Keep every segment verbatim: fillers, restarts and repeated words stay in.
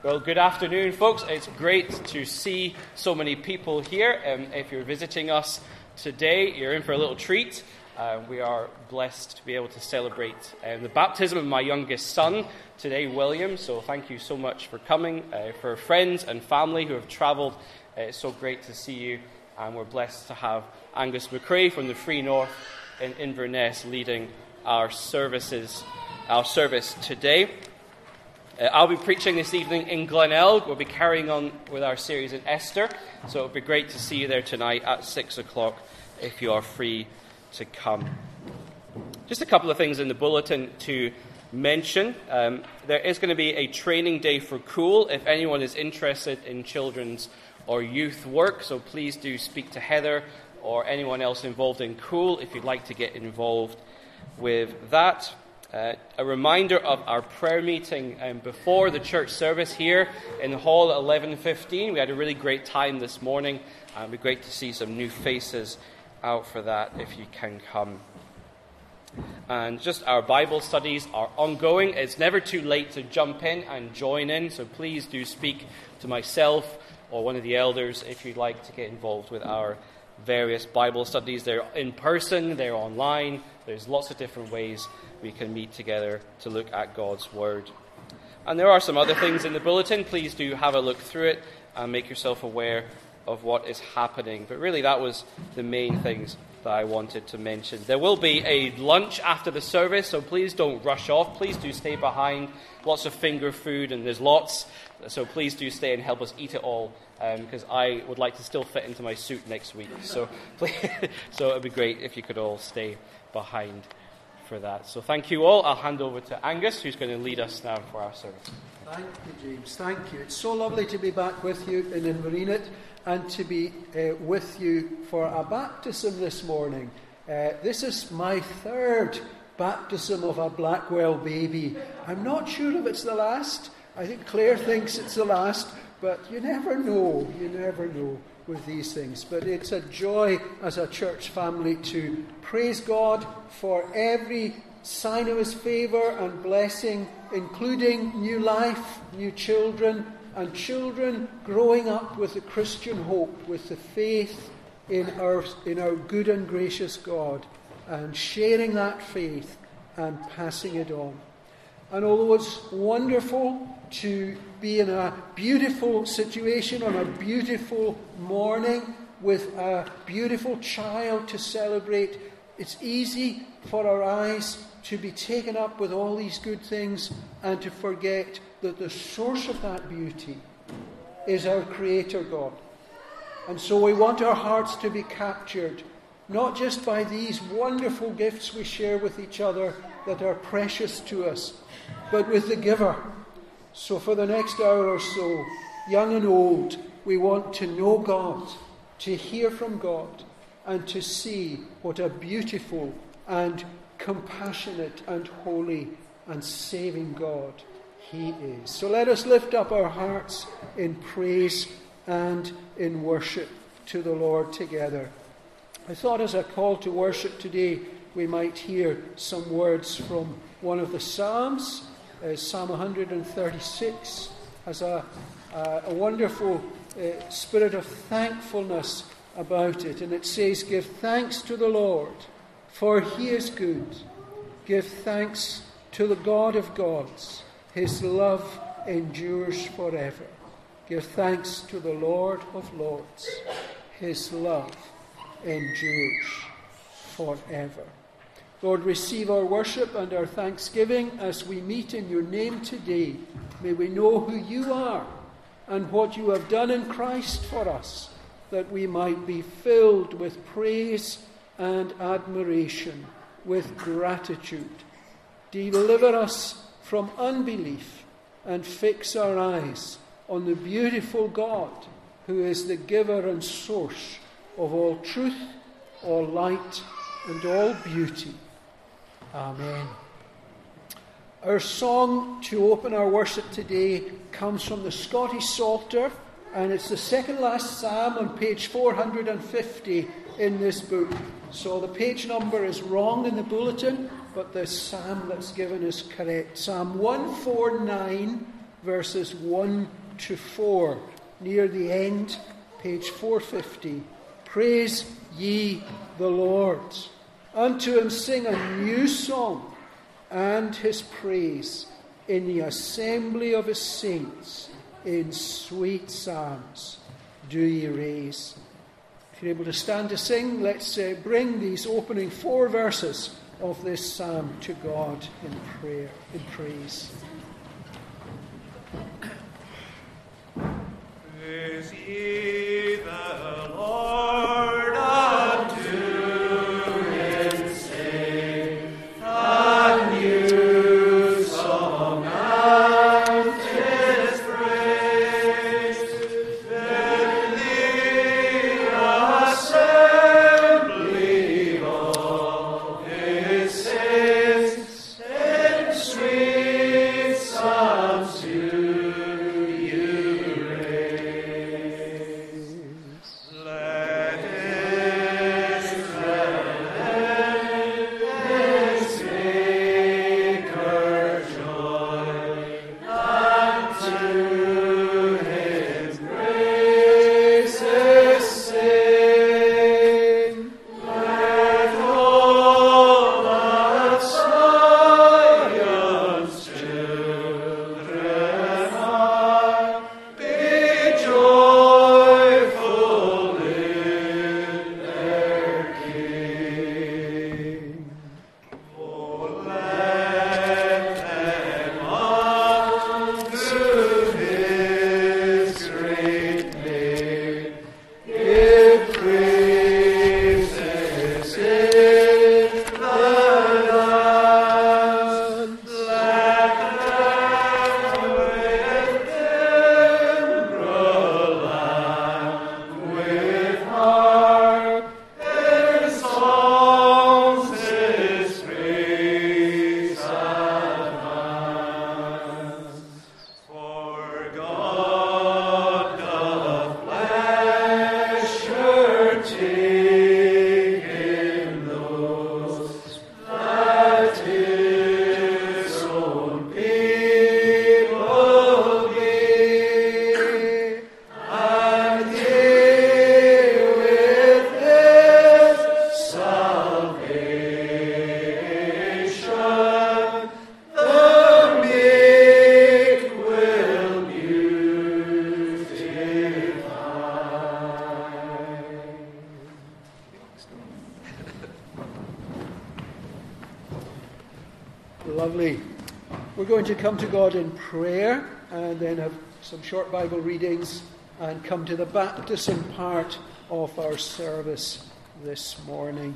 Well, good afternoon, folks. It's great to see so many people here. Um, if you're visiting us today, you're in for a little treat. Uh, we are blessed to be able to celebrate um, the baptism of my youngest son today, William. So thank you so much for coming. Uh, for friends and family who have travelled, uh, it's so great to see you. And we're blessed to have Angus McRae from the Free North in Inverness leading our services, our service today. Uh, I'll be preaching this evening in Glenelg. We'll be carrying on with our series in Esther. So it'll be great to see you there tonight at six o'clock if you are free to come. Just a couple of things in the bulletin to mention. Um, there is going to be a training day for Cool if anyone is interested in children's or youth work. So please do speak to Heather or anyone else involved in Cool if you'd like to get involved with that. Uh, a reminder of our prayer meeting um, before the church service here in Hall eleven fifteen. We had a really great time this morning, and it'd be great to see some new faces out for that if you can come. And just our Bible studies are ongoing. It's never too late to jump in and join in, so please do speak to myself or one of the elders if you'd like to get involved with our various Bible studies. They're in person, they're online, there's lots of different ways we can meet together to look at God's Word. And there are some other things in the bulletin. Please do have a look through it and make yourself aware of what is happening. But really that was the main things that I wanted to mention. There will be a lunch after the service, so please don't rush off. Please do stay behind. Lots of finger food, and there's lots. So please do stay and help us eat it all, because um, I would like to still fit into my suit next week. So, please, so it would be great if you could all stay behind for that. So thank you all. I'll hand over to Angus, who's going to lead us now for our service. Thank you, James. Thank you. It's so lovely to be back with you in Inverness and to be uh, with you for a baptism this morning. Uh, this is my third baptism of a Blackwell baby. I'm not sure if it's the last. I think Claire thinks it's the last, but you never know. You never know with these things. But it's a joy as a church family to praise God for every sign of His favour and blessing, including new life, new children, and children growing up with the Christian hope, with the faith in our in our good and gracious God, and sharing that faith and passing it on. And although it's wonderful to be in a beautiful situation on a beautiful morning with a beautiful child to celebrate, it's easy for our eyes to be taken up with all these good things and to forget that the source of that beauty is our Creator God. And so we want our hearts to be captured, not just by these wonderful gifts we share with each other that are precious to us, but with the giver. So for the next hour or so, young and old, we want to know God, to hear from God, and to see what a beautiful and compassionate and holy and saving God He is. So let us lift up our hearts in praise and in worship to the Lord together. I thought as a call to worship today, we might hear some words from one of the Psalms. Uh, Psalm one thirty-six has a, a, a wonderful uh, spirit of thankfulness about it. And it says, "Give thanks to the Lord, for He is good. Give thanks to the God of gods. His love endures forever. Give thanks to the Lord of lords. His love endures forever." Lord, receive our worship and our thanksgiving as we meet in your name today. May we know who you are and what you have done in Christ for us, that we might be filled with praise and admiration, with gratitude. Deliver us from unbelief and fix our eyes on the beautiful God who is the giver and source of all truth, all light, and all beauty. Amen. Our song to open our worship today comes from the Scottish Psalter, and it's the second last psalm on page four hundred fifty in this book. So the page number is wrong in the bulletin, but the psalm that's given is correct. Psalm one forty-nine, verses one to four, near the end, page four fifty. Praise ye the Lord. Unto him sing a new song, and his praise in the assembly of his saints, in sweet psalms do ye raise. If you're able to stand to sing, let's uh, bring these opening four verses of this psalm to God in prayer, in praise. Praise ye the Lord, unto him sing a new song, and his praise in the assembly of his saints, in sweet psalms do you raise. Let Israel's Maker joy, unto his praises sing. Let all of Zion's children are be joyful in their King. Oh, let them unto his great name give praises in the land. Let them with timbrel and with harp in songs his praise advance. For God doth pleasure take in those that his own people be, and he with his salvation the meek will beautify. Lovely. We're going to come to God in prayer and then have some short Bible readings and come to the baptism part of our service this morning.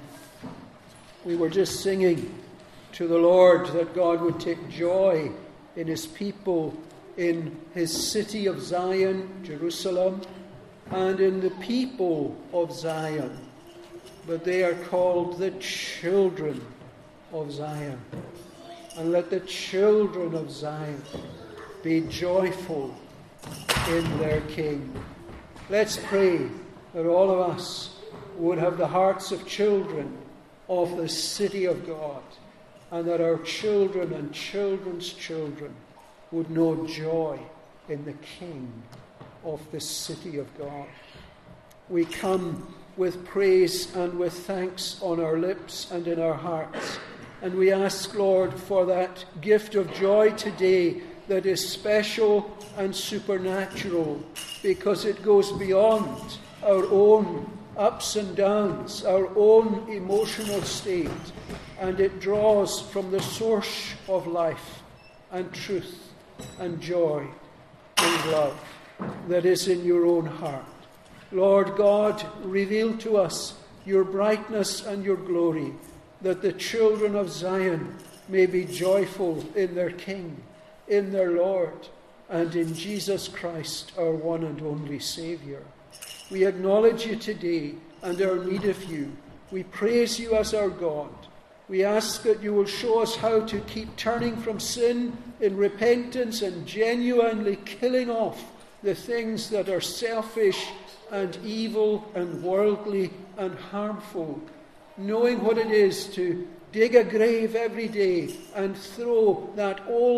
We were just singing to the Lord that God would take joy in his people, in his city of Zion, Jerusalem, and in the people of Zion. But they are called the children of Zion. And let the children of Zion be joyful in their King. Let's pray that all of us would have the hearts of children of the city of God, and that our children and children's children would know joy in the King of the city of God. We come with praise and with thanks on our lips and in our hearts. And we ask, Lord, for that gift of joy today that is special and supernatural, because it goes beyond our own ups and downs, our own emotional state, and it draws from the source of life and truth and joy and love that is in your own heart. Lord God, reveal to us your brightness and your glory, that the children of Zion may be joyful in their King, in their Lord, and in Jesus Christ, our one and only Saviour. We acknowledge you today and our need of you. We praise you as our God. We ask that you will show us how to keep turning from sin in repentance and genuinely killing off the things that are selfish and evil and worldly and harmful, knowing what it is to dig a grave every day and throw that old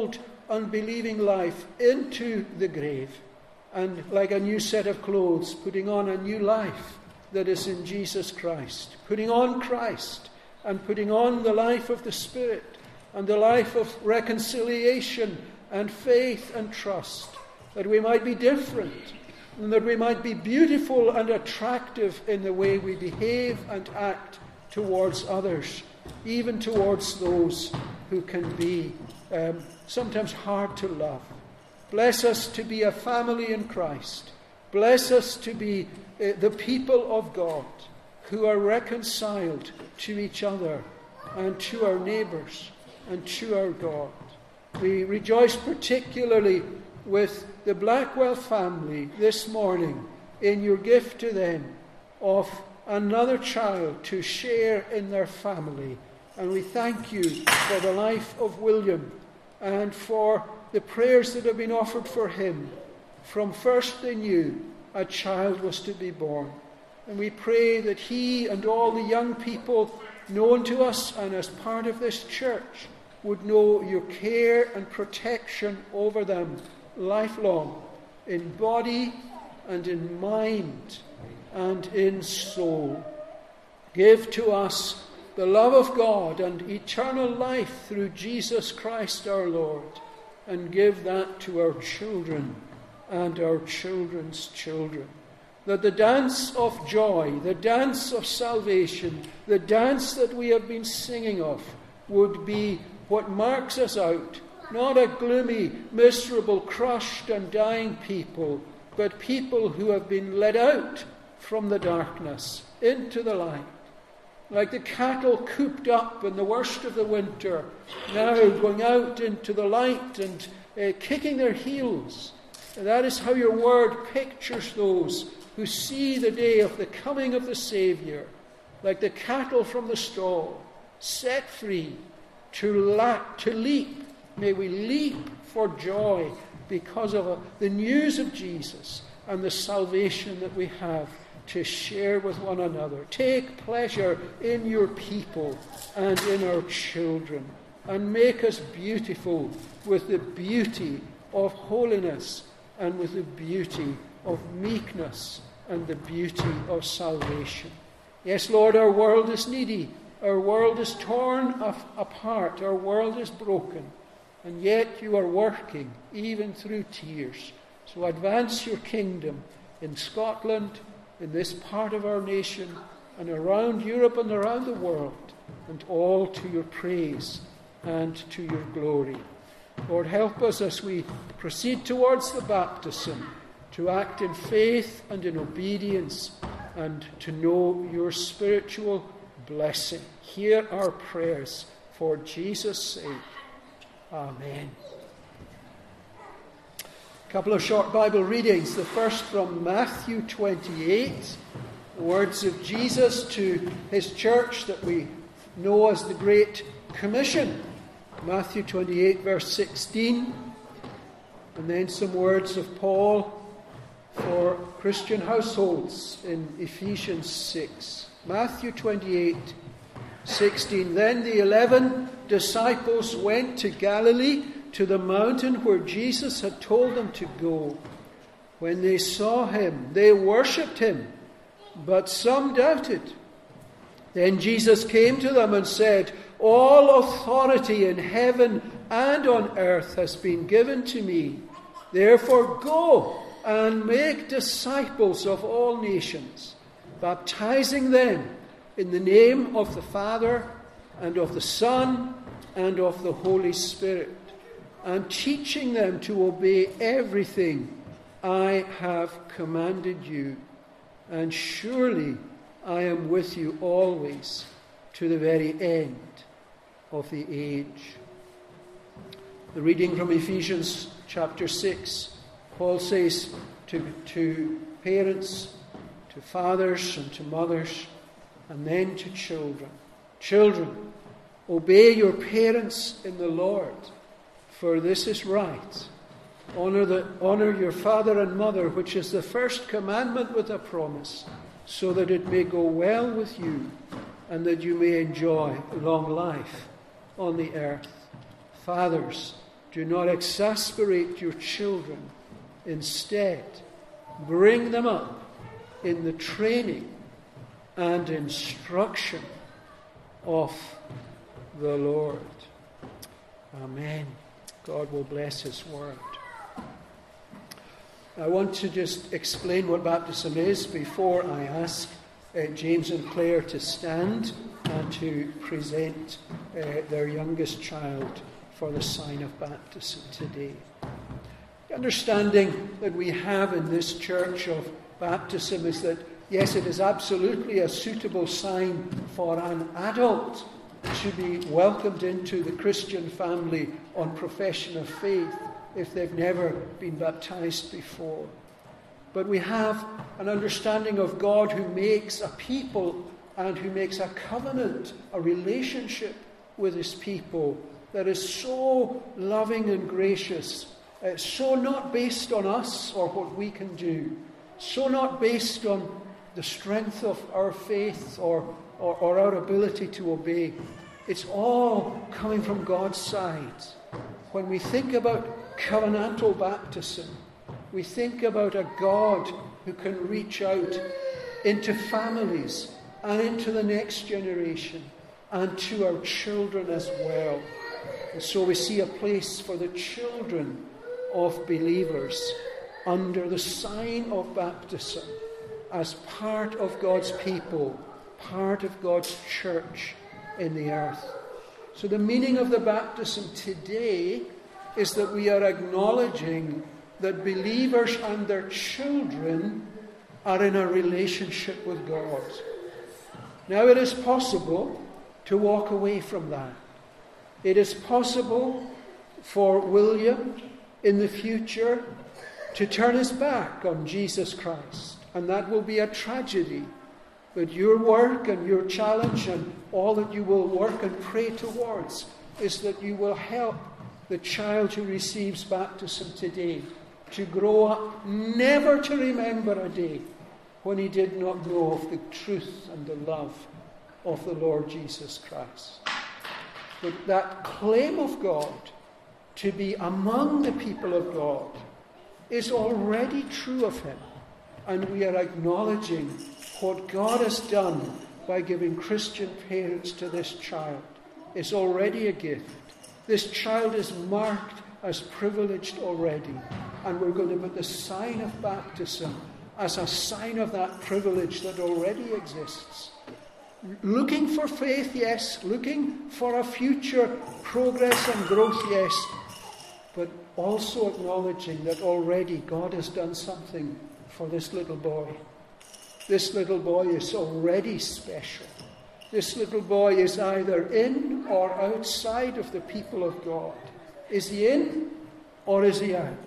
unbelieving life into the grave, and like a new set of clothes, putting on a new life that is in Jesus Christ, putting on Christ and putting on the life of the Spirit and the life of reconciliation and faith and trust, that we might be different and that we might be beautiful and attractive in the way we behave and act towards others, even towards those who can be um, sometimes hard to love. Bless us to be a family in Christ. Bless us to be uh, the people of God who are reconciled to each other and to our neighbours and to our God. We rejoice particularly with the Blackwell family this morning in your gift to them of another child to share in their family. And we thank you for the life of William and for the prayers that have been offered for him. From first they knew a child was to be born. And we pray that he and all the young people known to us and as part of this church would know your care and protection over them lifelong, in body and in mind and in soul. Give to us the love of God and eternal life through Jesus Christ our Lord, and give that to our children and our children's children. That the dance of joy, the dance of salvation, the dance that we have been singing of would be what marks us out, not a gloomy, miserable, crushed and dying people, but people who have been led out from the darkness into the light. Like the cattle cooped up in the worst of the winter, now going out into the light and uh, kicking their heels. And that is how your word pictures those who see the day of the coming of the Saviour, like the cattle from the stall, set free to, la- to leap. May we leap for joy because of uh, the news of Jesus and the salvation that we have to share with one another. Take pleasure in your people and in our children, and make us beautiful with the beauty of holiness and with the beauty of meekness and the beauty of salvation. Yes, Lord, our world is needy. Our world is torn apart. Our world is broken. And yet you are working even through tears. So advance your kingdom in Scotland, in this part of our nation, and around Europe and around the world, and all to your praise and to your glory. Lord, help us as we proceed towards the baptism to act in faith and in obedience and to know your spiritual blessing. Hear our prayers for Jesus' sake. Amen. A couple of short Bible readings. The first from Matthew twenty-eight, the words of Jesus to his church that we know as the Great Commission. Matthew twenty-eight, verse sixteen. And then some words of Paul for Christian households in Ephesians six. Matthew twenty-eight, sixteen. Then the eleven disciples went to Galilee, to the mountain where Jesus had told them to go. When they saw him, they worshipped him, but some doubted. Then Jesus came to them and said, "All authority in heaven and on earth has been given to me. Therefore go and make disciples of all nations, baptizing them in the name of the Father and of the Son and of the Holy Spirit, and teaching them to obey everything I have commanded you. And surely I am with you always to the very end of the age." The reading from Ephesians chapter six, Paul says to, to parents, to fathers and to mothers, and then to children, "Children, obey your parents in the Lord, for this is right. Honor, the, honor your father and mother, which is the first commandment with a promise, so that it may go well with you, and that you may enjoy long life on the earth. Fathers, Do not exasperate your children. Instead, bring them up in the training and instruction of the Lord. Amen. God will bless His word. I want to just explain what baptism is before I ask uh, James and Claire to stand and to present uh, their youngest child for the sign of baptism today. The understanding that we have in this church of baptism is that, yes, it is absolutely a suitable sign for an adult to be welcomed into the Christian family on profession of faith if they've never been baptized before. But we have an understanding of God who makes a people and who makes a covenant, a relationship with His people that is so loving and gracious, uh, so not based on us or what we can do, so not based on the strength of our faith or, or, or our ability to obey. It's all coming from God's side. When we think about covenantal baptism, we think about a God who can reach out into families and into the next generation and to our children as well. And so we see a place for the children of believers under the sign of baptism as part of God's people, part of God's church in the earth. So the meaning of the baptism today is that we are acknowledging that believers and their children are in a relationship with God. Now it is possible to walk away from that. It is possible for William in the future to turn his back on Jesus Christ, and that will be a tragedy. But your work and your challenge and all that you will work and pray towards is that you will help the child who receives baptism today to grow up never to remember a day when he did not know of the truth and the love of the Lord Jesus Christ. But that claim of God to be among the people of God is already true of him. And we are acknowledging what God has done by giving Christian parents to this child is already a gift. This child is marked as privileged already. And we're going to put the sign of baptism as a sign of that privilege that already exists. Looking for faith, yes. Looking for a future progress and growth, yes. But also acknowledging that already God has done something for this little boy. This little boy is already special. This little boy is either in or outside of the people of God. Is he in or is he out?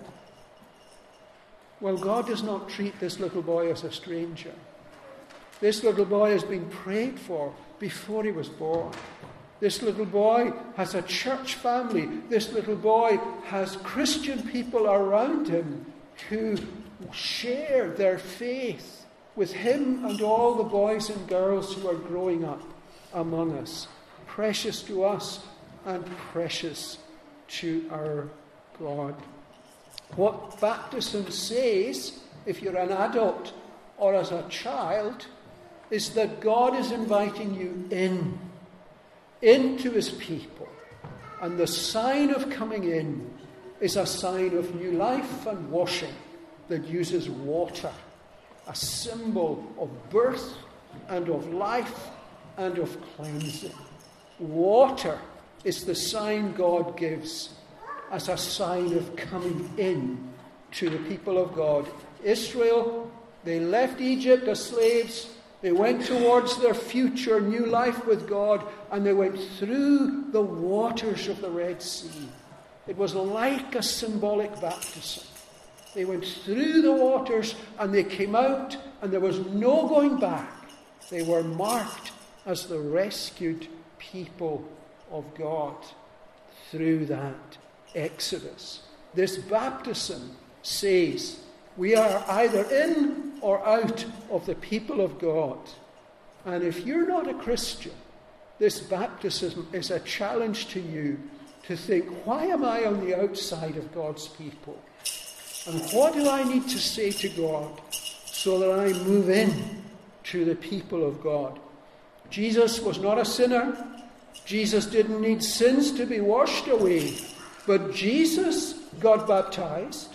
Well, God does not treat this little boy as a stranger. This little boy has been prayed for before he was born. This little boy has a church family. This little boy has Christian people around him who share their faith with him and all the boys and girls who are growing up among us. Precious to us and precious to our God. What baptism says, if you're an adult or as a child, is that God is inviting you in, into his people. And the sign of coming in is a sign of new life and washing that uses water, a symbol of birth and of life and of cleansing. Water is the sign God gives as a sign of coming in to the people of God. Israel, they left Egypt as slaves. They went towards their future new life with God, and they went through the waters of the Red Sea. It was like a symbolic baptism. They went through the waters and they came out, and there was no going back. They were marked as the rescued people of God through that Exodus. This baptism says we are either in or out of the people of God. And if you're not a Christian, this baptism is a challenge to you to think, why am I on the outside of God's people? And what do I need to say to God so that I move in to the people of God? Jesus was not a sinner. Jesus didn't need sins to be washed away. But Jesus got baptized.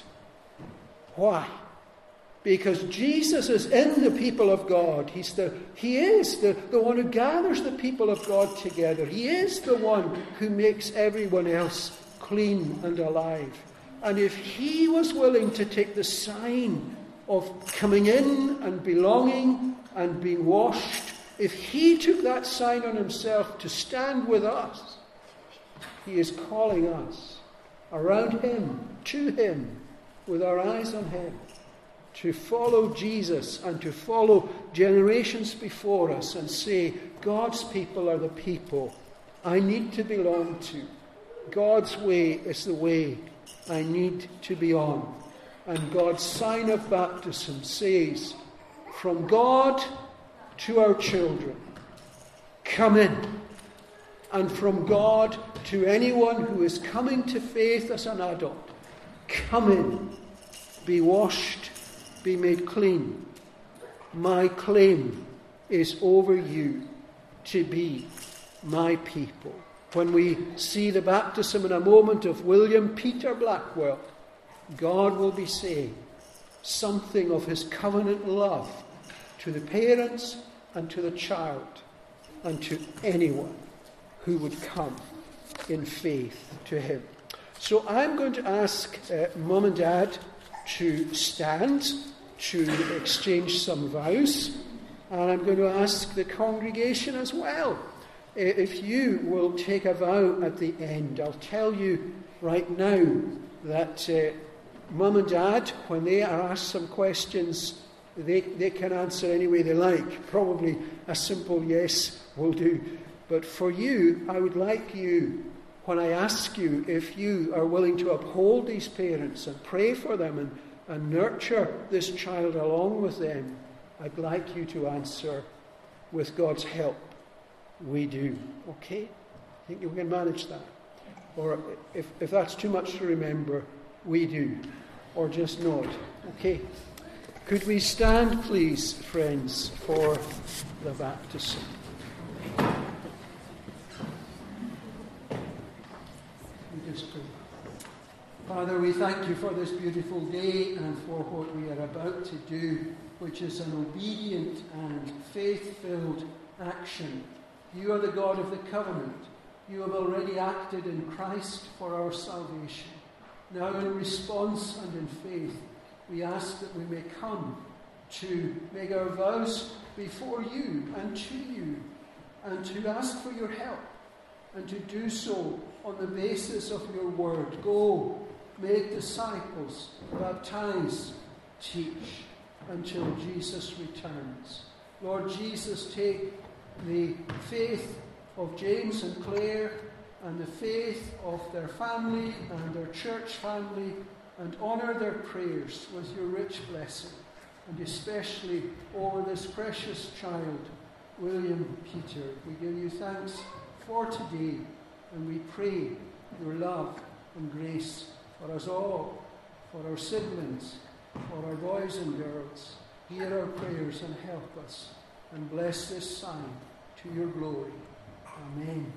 Why? Because Jesus is in the people of God. He's the, he is the, the one who gathers the people of God together. He is the one who makes everyone else clean and alive. And if he was willing to take the sign of coming in and belonging and being washed, if he took that sign on himself to stand with us, he is calling us around him, to him, with our eyes on him, to follow Jesus and to follow generations before us and say, God's people are the people I need to belong to. God's way is the way I need to be on. And God's sign of baptism says, from God to our children, come in. And from God to anyone who is coming to faith as an adult, come in, be washed, be made clean. My claim is over you to be my people. When we see the baptism in a moment of William Peter Blackwell, God will be saying something of his covenant love to the parents and to the child and to anyone who would come in faith to him. So I'm going to ask uh, Mum and Dad to stand to exchange some vows, and I'm going to ask the congregation as well. If you will take a vow at the end, I'll tell you right now that uh, Mum and Dad, when they are asked some questions, they, they can answer any way they like. Probably a simple yes will do. But for you, I would like you, when I ask you if you are willing to uphold these parents and pray for them and, and nurture this child along with them, I'd like you to answer, with God's help, we do. Okay? I think we can manage that. Or if, if that's too much to remember, we do. Or just nod. Okay? Could we stand, please, friends, for the baptism? We just pray. Father, we thank you for this beautiful day and for what we are about to do, which is an obedient and faith-filled action. You are the God of the covenant. You have already acted in Christ for our salvation. Now in response and in faith, we ask that we may come to make our vows before you and to you, and to ask for your help, and to do so on the basis of your word. Go, make disciples, baptize, teach, until Jesus returns. Lord Jesus, take the faith of James and Claire and the faith of their family and their church family and honour their prayers with your rich blessing, and especially over this precious child, William Peter. We give you thanks for today, and we pray your love and grace for us all, for our siblings, for our boys and girls. Hear our prayers and help us, and bless this sign to your glory. Amen.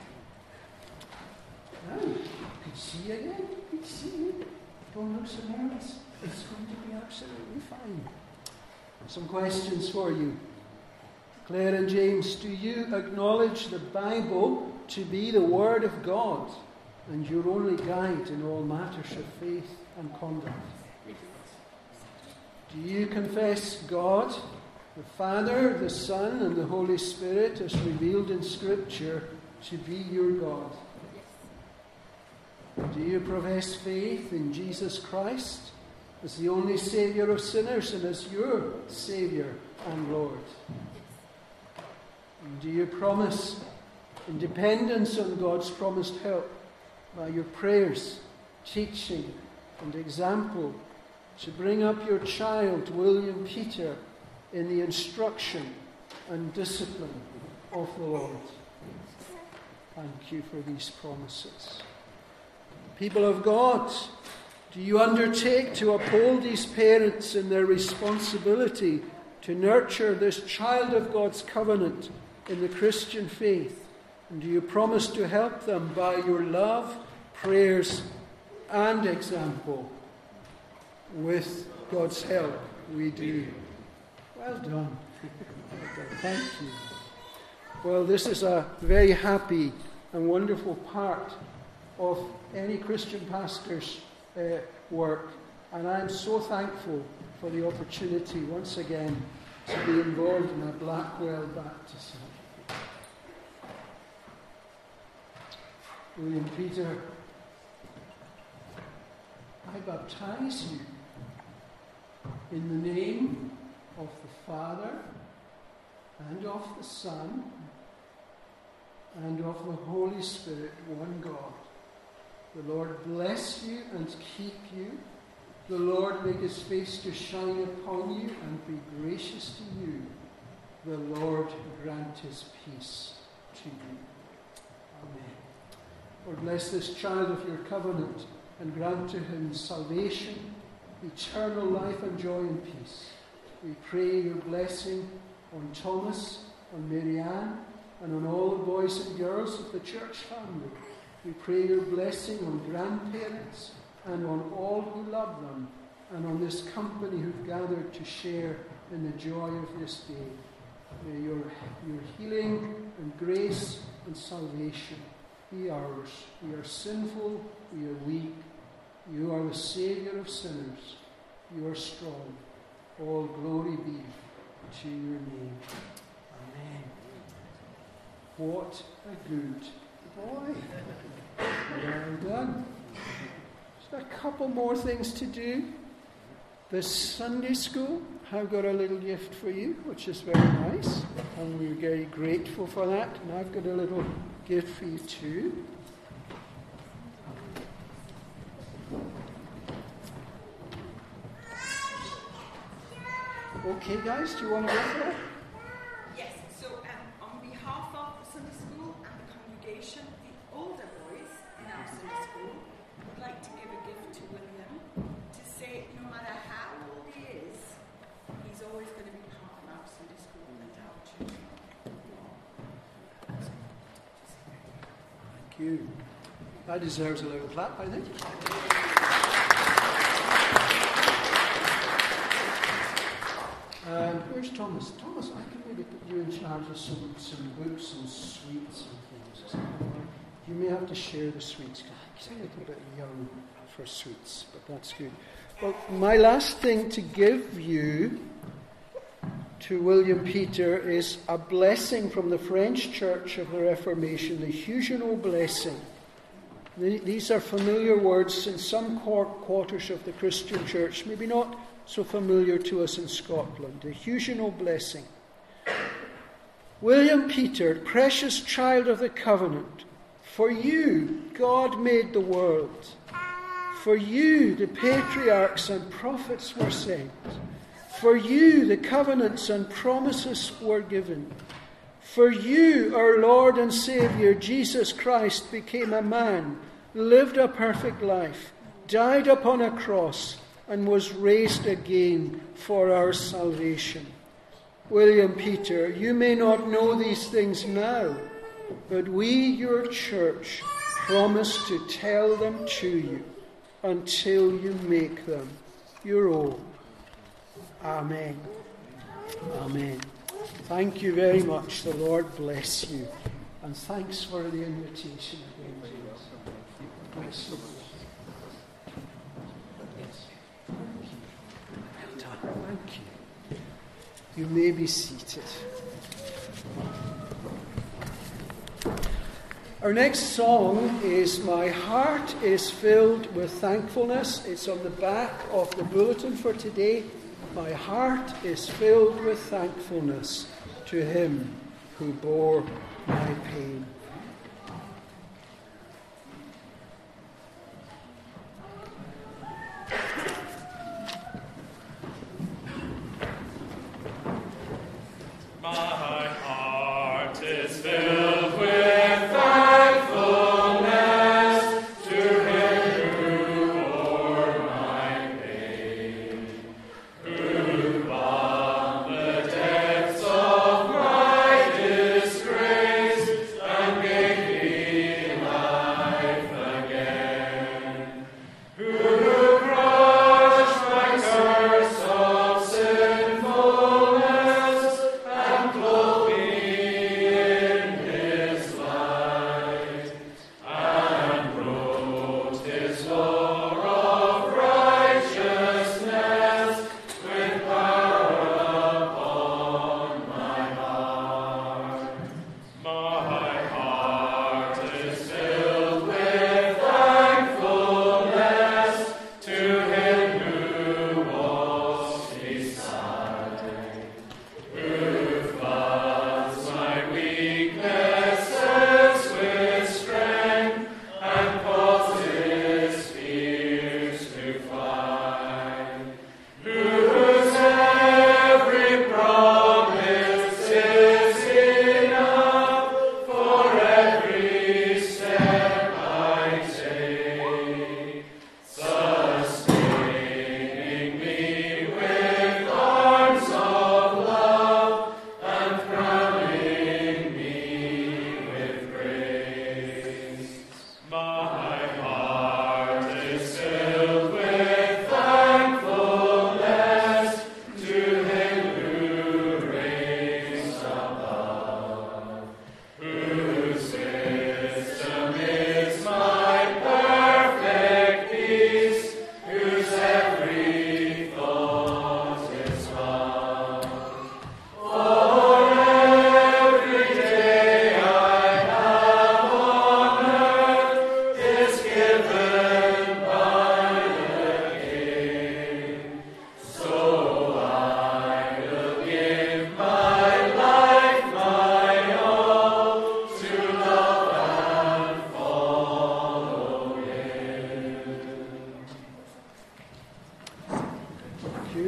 Now, good to see you again. Good to see you. Don't look so nervous. It's going to be absolutely fine. Some questions for you. Claire and James, do you acknowledge the Bible to be the Word of God and your only guide in all matters of faith and conduct? Do you confess God, the Father, the Son, and the Holy Spirit, as revealed in Scripture, to be your God? Do you profess faith in Jesus Christ as the only Saviour of sinners and as your Saviour and Lord? And do you promise in dependence on God's promised help by your prayers, teaching, and example to bring up your child, William Peter, in the instruction and discipline of the Lord? Thank you for these promises. People of God, do you undertake to uphold these parents in their responsibility to nurture this child of God's covenant in the Christian faith? And do you promise to help them by your love, prayers, and example? With God's help, we do. Well done. Well done. Thank you. Well, this is a very happy and wonderful part of any Christian pastor's uh, work. And I'm so thankful for the opportunity once again to be involved in a Blackwell baptism. William Peter, I baptize you in the name of the Father and of the Son and of the Holy Spirit, one God. The Lord bless you and keep you. The Lord make his face to shine upon you and be gracious to you. The Lord grant his peace to you. Amen. Lord, bless this child of your covenant and grant to him salvation, eternal life and joy and peace. We pray your blessing on Thomas, on Marianne, and on all the boys and girls of the church family. We pray your blessing on grandparents and on all who love them, and on this company who've gathered to share in the joy of this day. May your, your healing and grace and salvation be ours. We are sinful, we are weak. You are the Saviour of sinners. You are strong. All glory be to your name. Amen. What a good boy. Well done. Just a couple more things to do. This Sunday school have got a little gift for you, which is very nice, and we're very grateful for that. And I've got a little gift for you too. Okay, guys, do you want to go for it? Yes, so um, on behalf of the Sunday school and the congregation, the older boys in our Sunday school would like to give a gift to William to say no matter how old he is, he's always going to be part of our Sunday school and our church. Thank you. That deserves a little clap, I think. And where's Thomas? Thomas, I can maybe put you in charge of some, some books and sweets and things. You may have to share the sweets. He's a little bit young for sweets, but that's good. Well, my last thing to give you to William Peter is a blessing from the French Church of the Reformation, the Huguenot blessing. These are familiar words in some quarters of the Christian church, maybe not so familiar to us in Scotland. The Huguenot blessing. William Peter, precious child of the covenant, for you God made the world. For you the patriarchs and prophets were sent. For you the covenants and promises were given. For you, our Lord and Saviour, Jesus Christ, became a man, lived a perfect life, died upon a cross, and was raised again for our salvation. William Peter, you may not know these things now, but we, your church, promise to tell them to you until you make them your own. Amen. Amen. Thank you very much. The Lord bless you. And thanks for the invitation again, James. Thanks so much. Thank you. You may be seated. Our next song is My Heart is Filled with Thankfulness. It's on the back of the bulletin for today. My heart is filled with thankfulness to him who bore my pain. Filled with thankfulness to him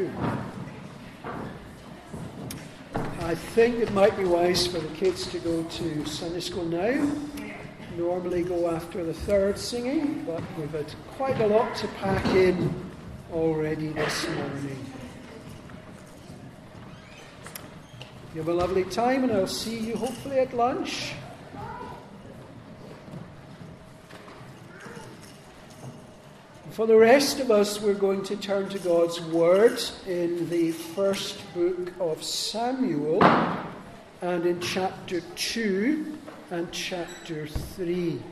you. I think it might be wise for the kids to go to Sunday school now. Normally go after the third singing, but we've had quite a lot to pack in already this morning. You have a lovely time, and I'll see you hopefully at lunch. For the rest of us, we're going to turn to God's Word in the first book of Samuel, and in chapter two and chapter three.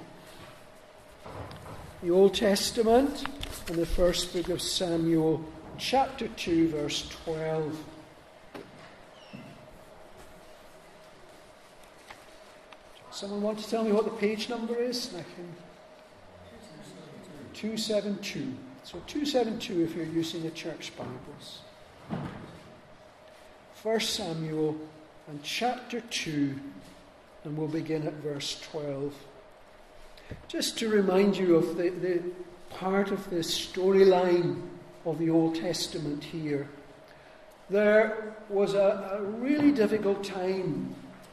The Old Testament and the first book of Samuel, chapter two, verse twelve. Someone want to tell me what the page number is? I can... two seventy-two. So two seventy-two if you're using the church Bibles. First Samuel and chapter two, and we'll begin at verse twelve. Just to remind you of the, the part of the storyline of the Old Testament here. There was a, a really difficult time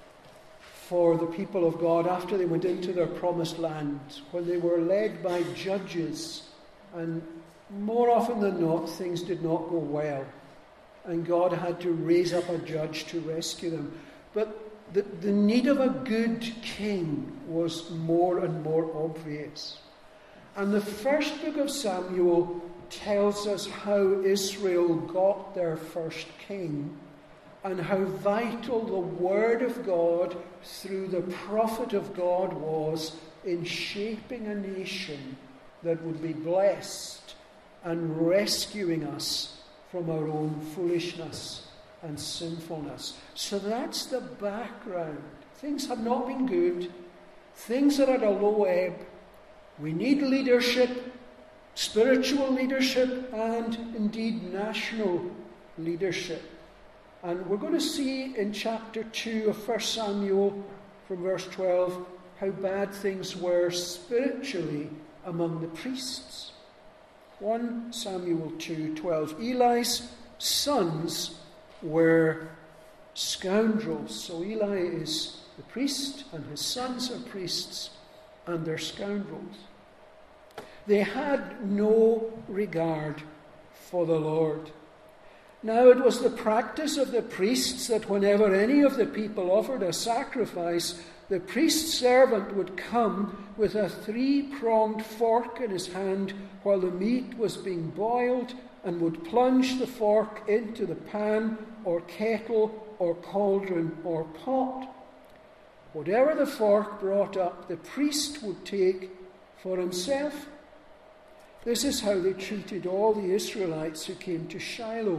for the people of God after they went into their promised land, when they were led by judges, and more often than not things did not go well, and God had to raise up a judge to rescue them. But the, the need of a good king was more and more obvious. And the first book of Samuel tells us how Israel got their first king, and how vital the Word of God through the prophet of God was in shaping a nation that would be blessed and rescuing us from our own foolishness and sinfulness. So that's the background. Things have not been good. Things are at a low ebb. We need leadership, spiritual leadership, and indeed national leadership. And we're going to see in chapter two of First Samuel, from verse twelve, how bad things were spiritually among the priests. First Samuel two twelve. Eli's sons were scoundrels. So Eli is the priest, and his sons are priests, and they're scoundrels. They had no regard for the Lord. Now it was the practice of the priests that whenever any of the people offered a sacrifice, the priest's servant would come with a three-pronged fork in his hand while the meat was being boiled, and would plunge the fork into the pan or kettle or cauldron or pot. Whatever the fork brought up, the priest would take for himself. This is how they treated all the Israelites who came to Shiloh.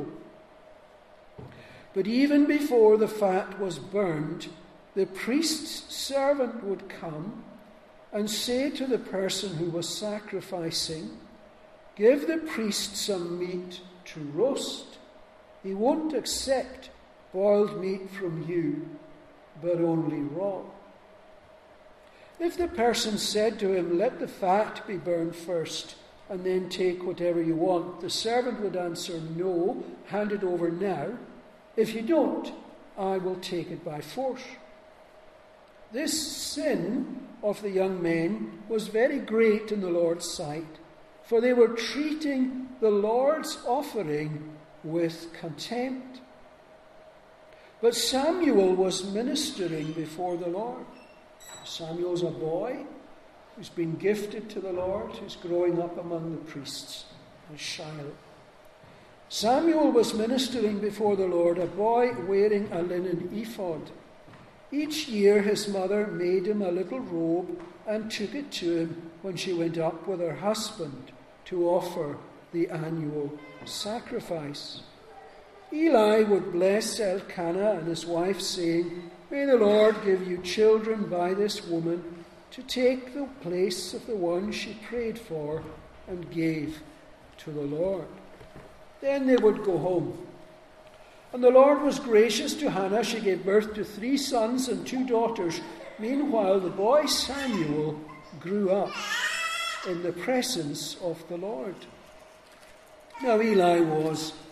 But even before the fat was burned, the priest's servant would come and say to the person who was sacrificing, "Give the priest some meat to roast. He won't accept boiled meat from you, but only raw." If the person said to him, "Let the fat be burned first, and then take whatever you want," the servant would answer, "No, hand it over now. If you don't, I will take it by force." This sin of the young men was very great in the Lord's sight, for they were treating the Lord's offering with contempt. But Samuel was ministering before the Lord. Samuel's a boy who's been gifted to the Lord, who's growing up among the priests in Shiloh. Samuel was ministering before the Lord, a boy wearing a linen ephod. Each year his mother made him a little robe and took it to him when she went up with her husband to offer the annual sacrifice. Eli would bless Elkanah and his wife, saying, "May the Lord give you children by this woman to take the place of the one she prayed for and gave to the Lord." Then they would go home. And the Lord was gracious to Hannah. She gave birth to three sons and two daughters. Meanwhile, the boy Samuel grew up in the presence of the Lord. Now Eli was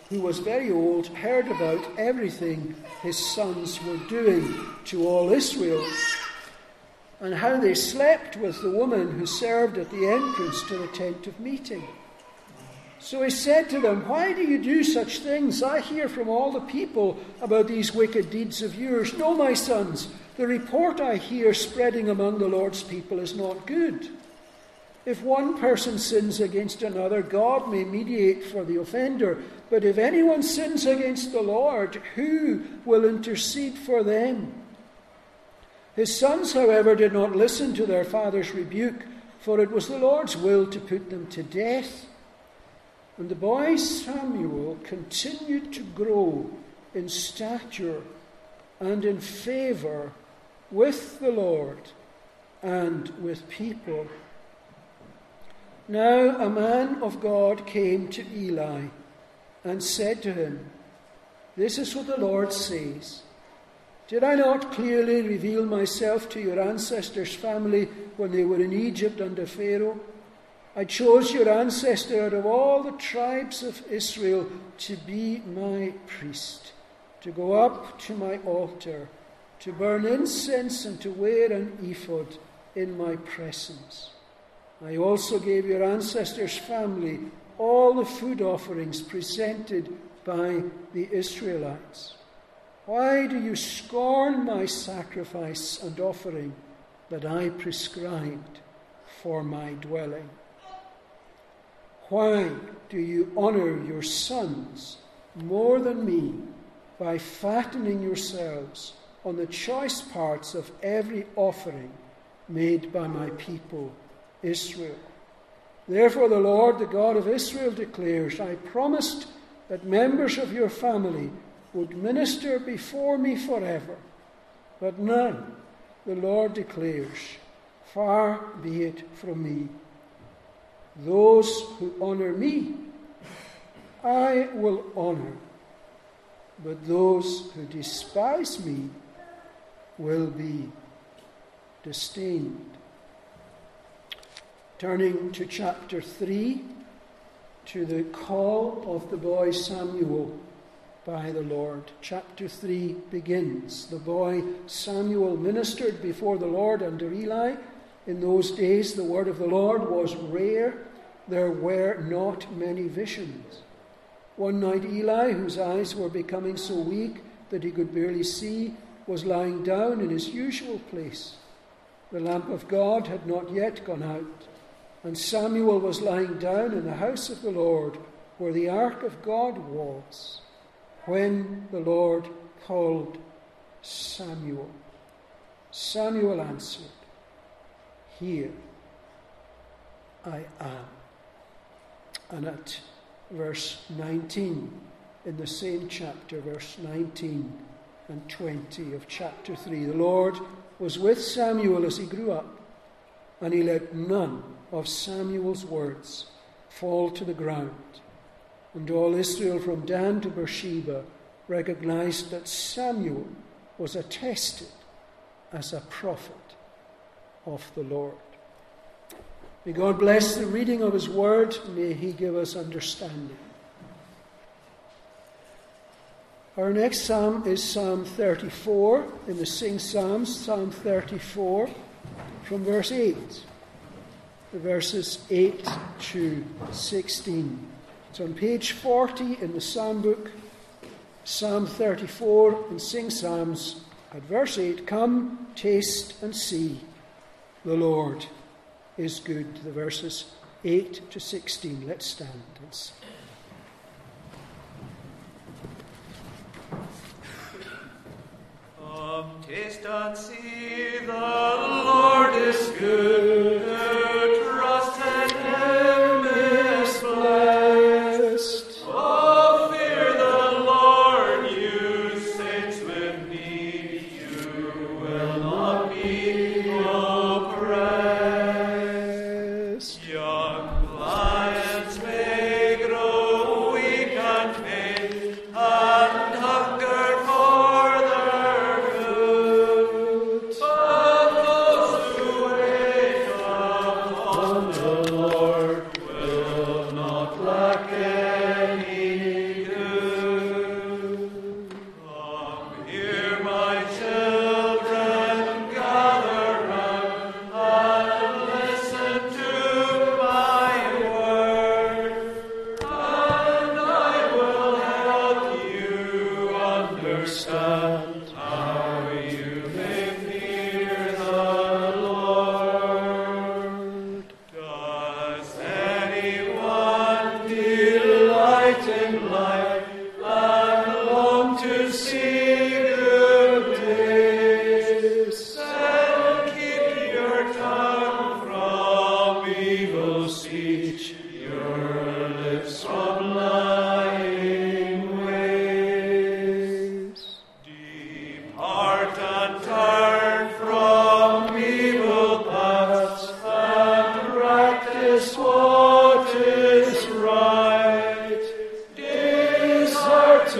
who was very old, heard about everything his sons were doing to all Israel, and how they slept with the woman who served at the entrance to the tent of meeting. So he said to them, "Why do you do such things? I hear from all the people about these wicked deeds of yours. No, my sons, the report I hear spreading among the Lord's people is not good. If one person sins against another, God may mediate for the offender. But if anyone sins against the Lord, who will intercede for them?" His sons, however, did not listen to their father's rebuke, for it was the Lord's will to put them to death. And the boy Samuel continued to grow in stature and in favour with the Lord and with people. Now a man of God came to Eli and said to him, "This is what the Lord says. Did I not clearly reveal myself to your ancestors' family when they were in Egypt under Pharaoh? I chose your ancestor out of all the tribes of Israel to be my priest, to go up to my altar, to burn incense and to wear an ephod in my presence. I also gave your ancestors' family all the food offerings presented by the Israelites. Why do you scorn my sacrifice and offering that I prescribed for my dwelling? Why do you honor your sons more than me by fattening yourselves on the choice parts of every offering made by my people Israel? Therefore the Lord, the God of Israel, declares, I promised that members of your family would minister before me forever. But now, the Lord declares, far be it from me. Those who honor me, I will honor, but those who despise me will be disdained. Turning to chapter three, to the call of the boy Samuel by the Lord. Chapter three begins. The boy Samuel ministered before the Lord under Eli. In those days the word of the Lord was rare. There were not many visions. One night Eli, whose eyes were becoming so weak that he could barely see, was lying down in his usual place. The lamp of God had not yet gone out, and Samuel was lying down in the house of the Lord, where the ark of God was, when the Lord called Samuel. Samuel answered, Here I am. And at verse nineteen, in the same chapter, verse nineteen and twenty of chapter three, the Lord was with Samuel as he grew up, and he let none of Samuel's words fall to the ground. And all Israel from Dan to Beersheba recognized that Samuel was attested as a prophet of the Lord. May God bless the reading of his word. May he give us understanding. Our next psalm is Psalm thirty-four in the Sing Psalms, Psalm thirty-four, from verse eight, the verses eight to sixteen. It's on page forty in the Psalm book, Psalm thirty-four in Sing Psalms, at verse eight, Come, taste and see, the Lord is good. The verses eight to sixteen. Let's stand and sing. Come, taste and see, the Lord is good. Trust in him is blessed. Oh, fear the Lord, you saints with me. You will not be oppressed. Young lions may grow weak and faint, and hunger for their food.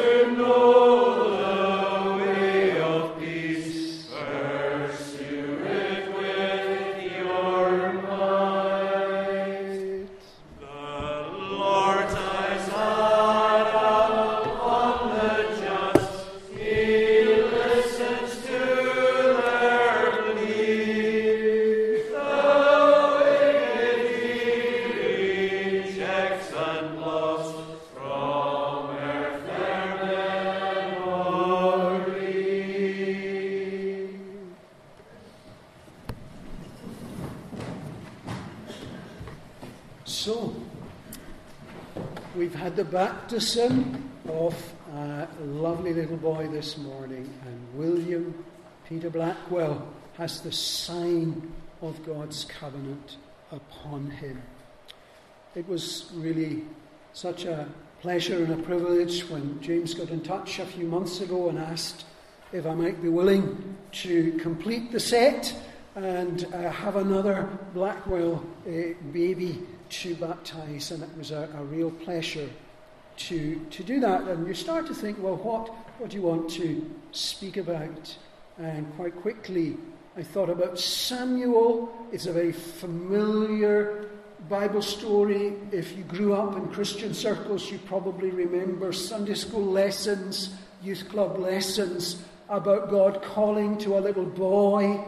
So, we've had the baptism of a lovely little boy this morning, and William Peter Blackwell has the sign of God's covenant upon him. It was really such a pleasure and a privilege when James got in touch a few months ago and asked if I might be willing to complete the set and uh, have another Blackwell uh, baby to baptise, and it was a, a real pleasure to to do that. And you start to think, well, what, what do you want to speak about? And quite quickly I thought about Samuel. It's a very familiar Bible story. If you grew up in Christian circles, you probably remember Sunday school lessons, youth club lessons about God calling to a little boy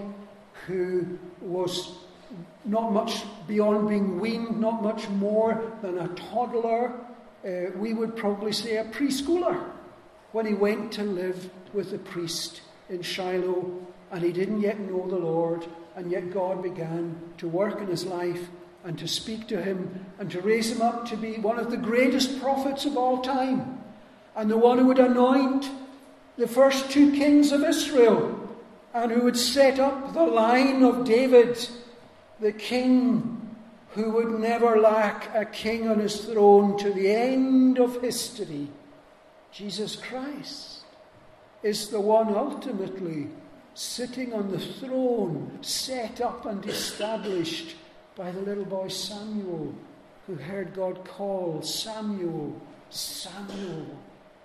who was not much beyond being weaned, not much more than a toddler. Uh, we would probably say a preschooler, when he went to live with the priest in Shiloh, and he didn't yet know the Lord, and yet God began to work in his life and to speak to him and to raise him up to be one of the greatest prophets of all time, and the one who would anoint the first two kings of Israel, and who would set up the line of David, the king who would never lack a king on his throne to the end of history. Jesus Christ is the one ultimately sitting on the throne, set up and established by the little boy Samuel, who heard God call, Samuel, Samuel,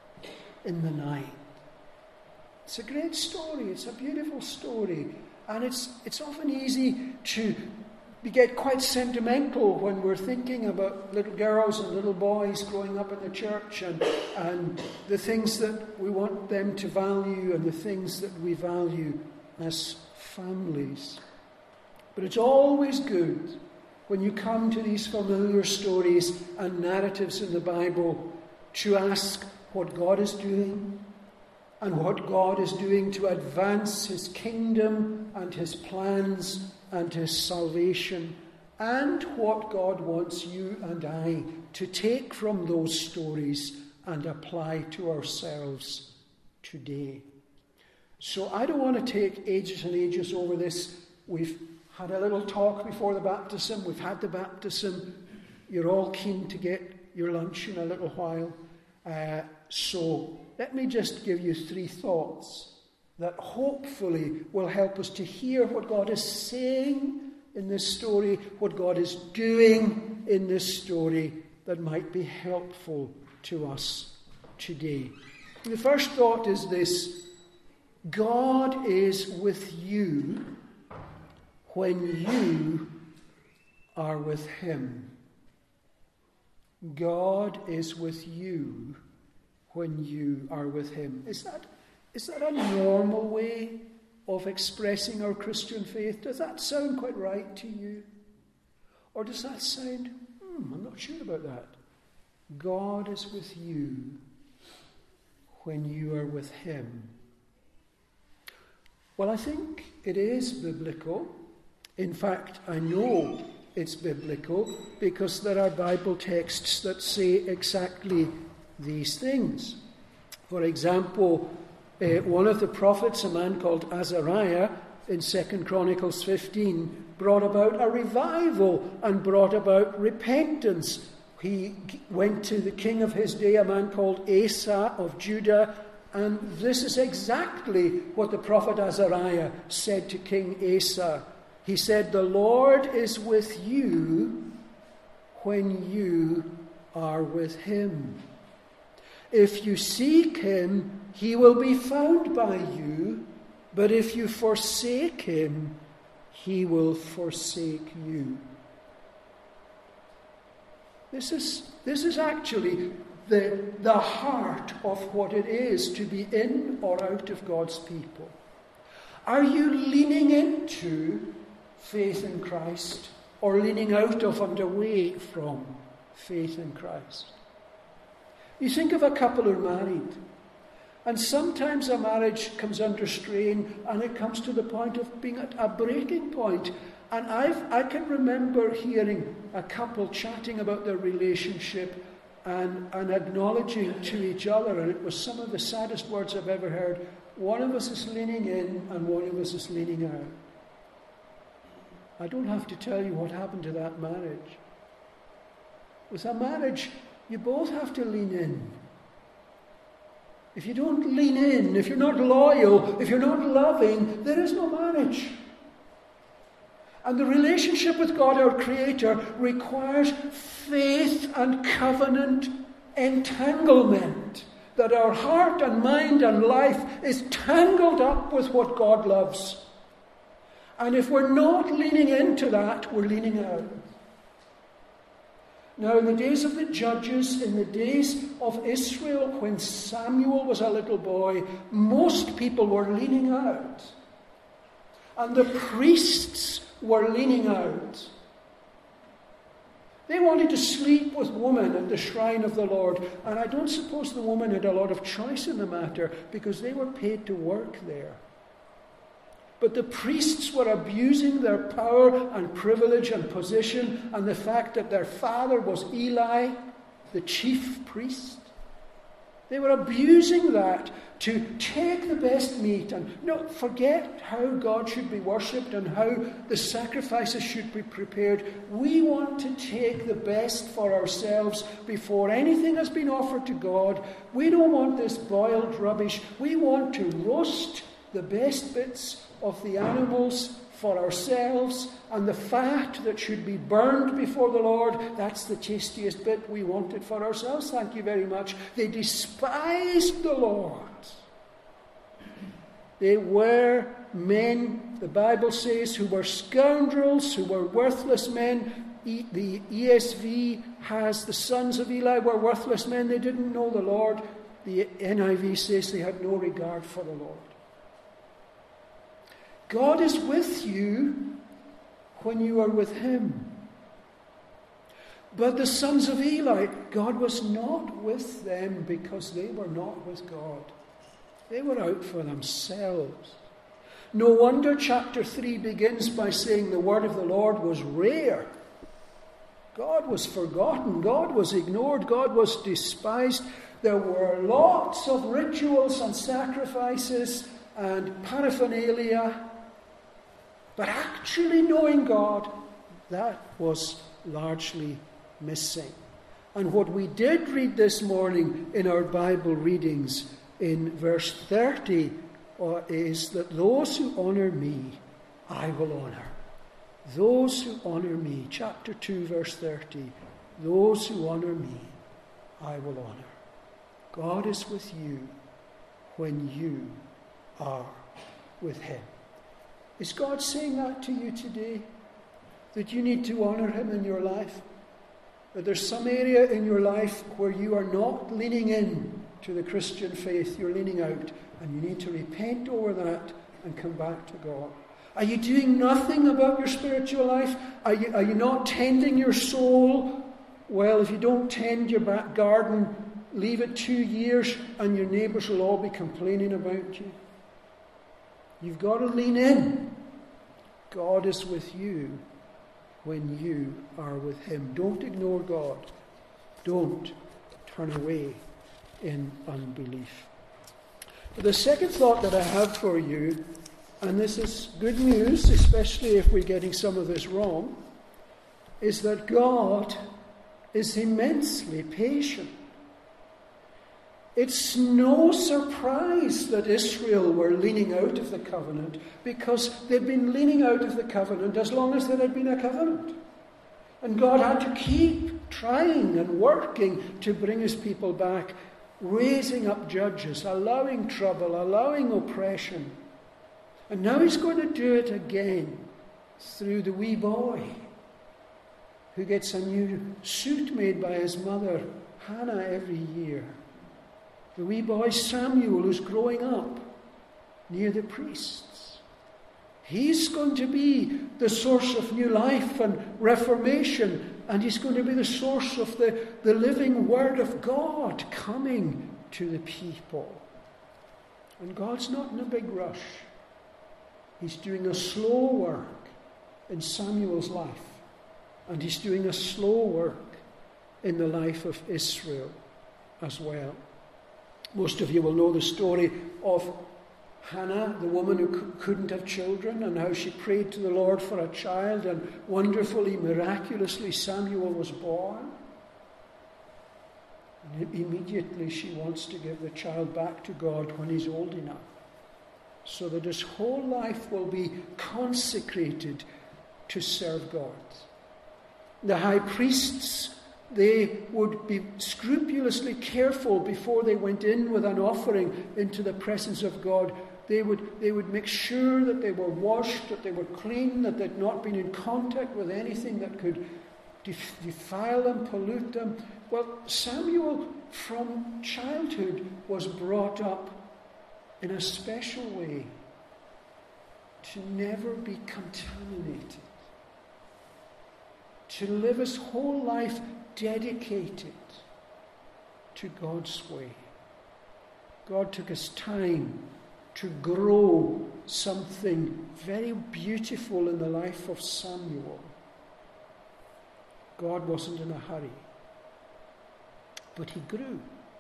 in the night. It's a great story. It's a beautiful story. And it's it's often easy to get quite sentimental when we're thinking about little girls and little boys growing up in the church, and, and the things that we want them to value and the things that we value as families. But it's always good when you come to these familiar stories and narratives in the Bible to ask what God is doing, and what God is doing to advance his kingdom and his plans and his salvation, and what God wants you and I to take from those stories and apply to ourselves today. So I don't want to take ages and ages over this. We've had a little talk before the baptism. We've had the baptism. You're all keen to get your lunch in a little while. Uh, so let me just give you three thoughts that hopefully will help us to hear what God is saying in this story, what God is doing in this story, that might be helpful to us today. The first thought is this: God is with you when you are with him. God is with you when you are with him. Is that, is that a normal way of expressing our Christian faith? Does that sound quite right to you? Or does that sound, hmm, I'm not sure about that. God is with you when you are with him. Well, I think it is biblical. In fact, I know it's biblical because there are Bible texts that say exactly these things. For example, uh, one of the prophets, a man called Azariah, in Second Chronicles fifteen, brought about a revival and brought about repentance. He went to the king of his day, a man called Asa of Judah, and this is exactly what the prophet Azariah said to King Asa. He said, "The Lord is with you when you are with him." If you seek him, he will be found by you, but if you forsake him, he will forsake you. This is, this is actually the, the heart of what it is to be in or out of God's people. Are you leaning into faith in Christ or leaning out of and away from faith in Christ? You think of a couple who are married, and sometimes a marriage comes under strain and it comes to the point of being at a breaking point. And I've, I can remember hearing a couple chatting about their relationship and, and acknowledging to each other, and it was some of the saddest words I've ever heard. One of us is leaning in and one of us is leaning out. I don't have to tell you what happened to that marriage. With a marriage, you both have to lean in. If you don't lean in, if you're not loyal, if you're not loving, there is no marriage. And the relationship with God, our Creator, requires faith and covenant entanglement. That our heart and mind and life is tangled up with what God loves. And if we're not leaning into that, we're leaning out. Now, in the days of the judges, in the days of Israel, when Samuel was a little boy, most people were leaning out. And the priests were leaning out. They wanted to sleep with women at the shrine of the Lord. And I don't suppose the woman had a lot of choice in the matter, because they were paid to work there. But the priests were abusing their power and privilege and position, and the fact that their father was Eli, the chief priest. They were abusing that to take the best meat and not forget how God should be worshipped and how the sacrifices should be prepared. We want to take the best for ourselves before anything has been offered to God. We don't want this boiled rubbish. We want to roast the best bits of the animals for ourselves, and the fat that should be burned before the Lord, that's the tastiest bit. We want it for ourselves, thank you very much. They despised the Lord. They were men, the Bible says, who were scoundrels, who were worthless men. E- the E S V has the sons of Eli were worthless men. They didn't know the Lord. The N I V says they had no regard for the Lord. God is with you when you are with him. But the sons of Eli, God was not with them because they were not with God. They were out for themselves. No wonder chapter three begins by saying the word of the Lord was rare. God was forgotten. God was ignored. God was despised. There were lots of rituals and sacrifices and paraphernalia. But actually knowing God, that was largely missing. And what we did read this morning in our Bible readings in verse thirty uh, is that those who honour me, I will honour. Those who honour me, chapter two, verse thirty, those who honour me, I will honour. God is with you when you are with him. Is God saying that to you today? That you need to honour him in your life? That there's some area in your life where you are not leaning in to the Christian faith, you're leaning out, and you need to repent over that and come back to God. Are you doing nothing about your spiritual life? Are you, are you not tending your soul? Well, if you don't tend your back garden, leave it two years and your neighbours will all be complaining about you. You've got to lean in. God is with you when you are with him. Don't ignore God. Don't turn away in unbelief. But the second thought that I have for you, and this is good news, especially if we're getting some of this wrong, is that God is immensely patient. It's no surprise that Israel were leaning out of the covenant, because they'd been leaning out of the covenant as long as there had been a covenant. And God had to keep trying and working to bring his people back. raising up judges, allowing trouble, allowing oppression. And now he's going to do it again through the wee boy who gets a new suit made by his mother, Hannah, every year. The wee boy Samuel, who's growing up near the priests. He's going to be the source of new life and reformation, and he's going to be the source of the, the living Word of God coming to the people. And God's not in a big rush. He's doing a slow work in Samuel's life, and he's doing a slow work in the life of Israel as well. Most of you will know the story of Hannah, the woman who c- couldn't have children, and how she prayed to the Lord for a child, and wonderfully, miraculously, Samuel was born. And immediately she wants to give the child back to God when he's old enough, so that his whole life will be consecrated to serve God. The high priests, they would be scrupulously careful before they went in with an offering into the presence of God. They would, they would make sure that they were washed, that they were clean, that they'd not been in contact with anything that could def- defile them, pollute them. Well, Samuel, from childhood, was brought up in a special way to never be contaminated, to live his whole life dedicated to God's way. God took his time to grow something very beautiful in the life of Samuel. God wasn't in a hurry, but he grew.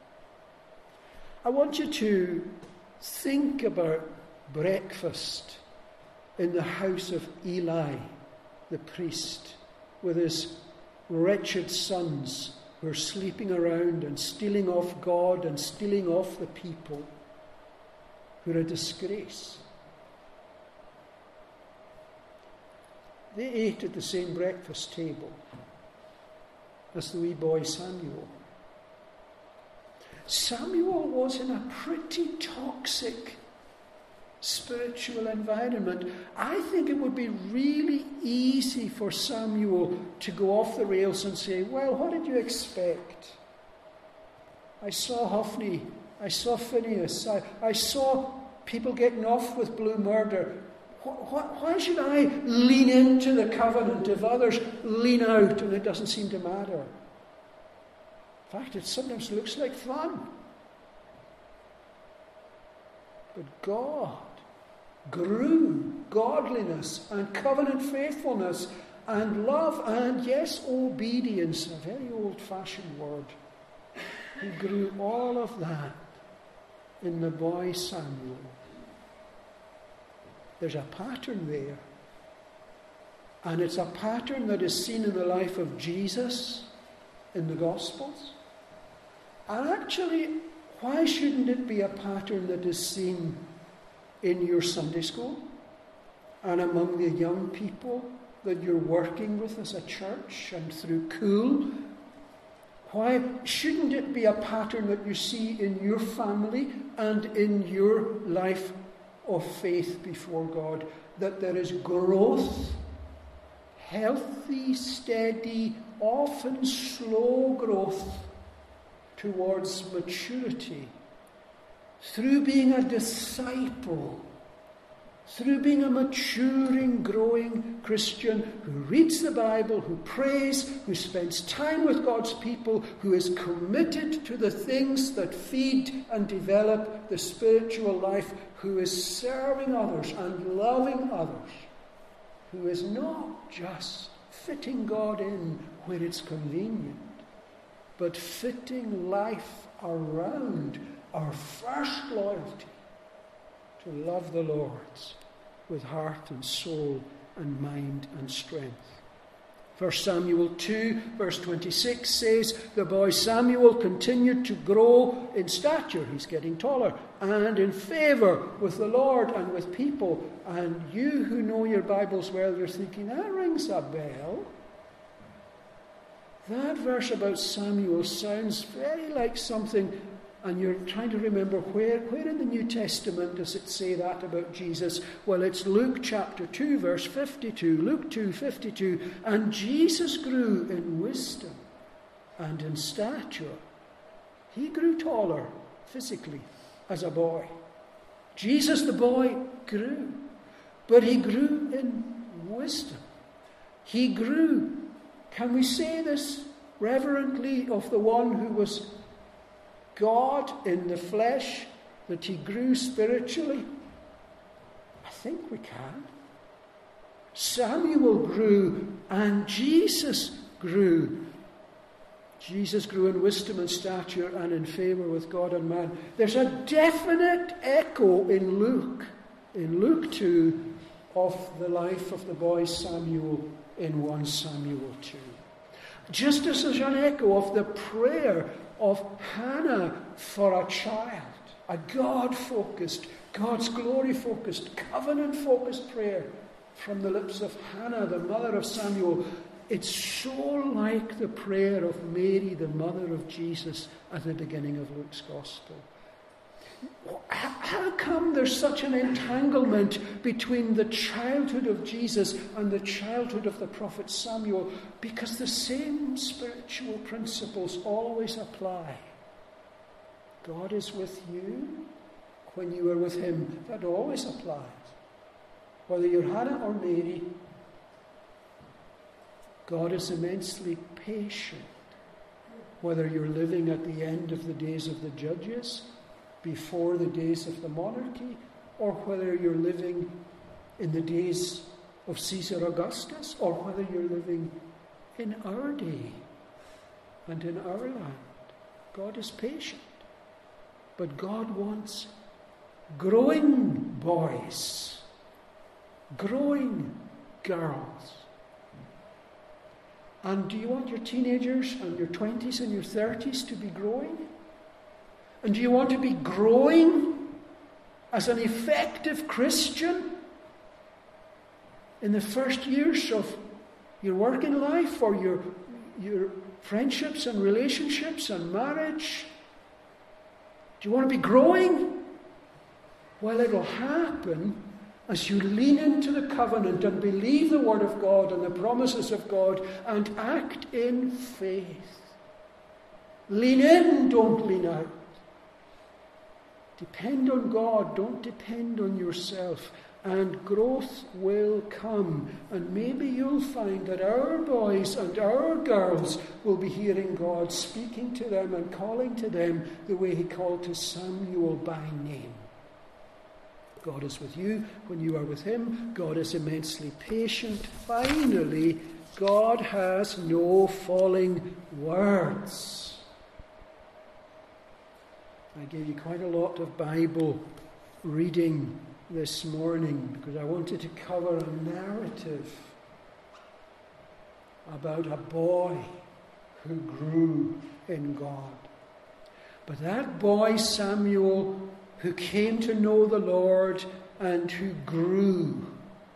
I want you to think about breakfast in the house of Eli, the priest, with his wretched sons who are sleeping around and stealing off God and stealing off the people, who are a disgrace. They ate at the same breakfast table as the wee boy Samuel. Samuel was in a pretty toxic spiritual environment. I think it would be really easy for Samuel to go off the rails and say, well, what did you expect? I saw Hophni, I saw Phinehas, I, I saw people getting off with blue murder. Why, why should I lean into the covenant if others lean out and it doesn't seem to matter? In fact, it sometimes looks like fun. But God grew godliness and covenant faithfulness and love and, yes, obedience, a very old-fashioned word. He grew all of that in the boy Samuel. There's a pattern there. And it's a pattern that is seen in the life of Jesus in the Gospels. And actually, why shouldn't it be a pattern that is seen in your Sunday school and among the young people that you're working with as a church and through Cool? Why shouldn't it be a pattern that you see in your family and in your life of faith before God? That there is growth, healthy, steady, often slow growth towards maturity, through being a disciple, through being a maturing, growing Christian who reads the Bible, who prays, who spends time with God's people, who is committed to the things that feed and develop the spiritual life, who is serving others and loving others, who is not just fitting God in where it's convenient, but fitting life around our first loyalty to love the Lord with heart and soul and mind and strength. First Samuel two, verse twenty-six says, the boy Samuel continued to grow in stature, he's getting taller, and in favour with the Lord and with people. And you who know your Bibles well, you're thinking, that rings a bell. That verse about Samuel sounds very like something and you're trying to remember where, where in the New Testament does it say that about Jesus? Well, it's Luke chapter two, verse fifty-two. Luke two, fifty-two. And Jesus grew in wisdom and in stature. He grew taller physically as a boy. Jesus the boy grew, but he grew in wisdom. He grew, can we say this reverently, of the one who was God in the flesh, that he grew spiritually? I think we can. Samuel grew and Jesus grew. Jesus grew in wisdom and stature and in favour with God and man. There's a definite echo in Luke, in Luke two, of the life of the boy Samuel in First Samuel two. Just as there's an echo of the prayer of Hannah for a child, a God-focused, God's glory-focused, covenant-focused prayer from the lips of Hannah, the mother of Samuel. It's so like the prayer of Mary, the mother of Jesus, at the beginning of Luke's Gospel. How come there's such an entanglement between the childhood of Jesus and the childhood of the prophet Samuel? Because the same spiritual principles always apply. God is with you when you are with him. That always applies. Whether you're Hannah or Mary, God is immensely patient. Whether you're living at the end of the days of the judges, before the days of the monarchy, or whether you're living in the days of Caesar Augustus, or whether you're living in our day and in our land. God is patient. But God wants growing boys, growing girls. And do you want your teenagers and your twenties and your thirties to be growing? And do you want to be growing as an effective Christian in the first years of your working life, or your, your friendships and relationships and marriage? Do you want to be growing? Well, it'll happen as you lean into the covenant and believe the word of God and the promises of God and act in faith. Lean in, don't lean out. Depend on God, don't depend on yourself, and growth will come. And maybe you'll find that our boys and our girls will be hearing God speaking to them and calling to them the way he called to Samuel by name. God is with you when you are with him. God is immensely patient. Finally, God has no falling words. I gave you quite a lot of Bible reading this morning because I wanted to cover a narrative about a boy who grew in God. But that boy Samuel, who came to know the Lord and who grew,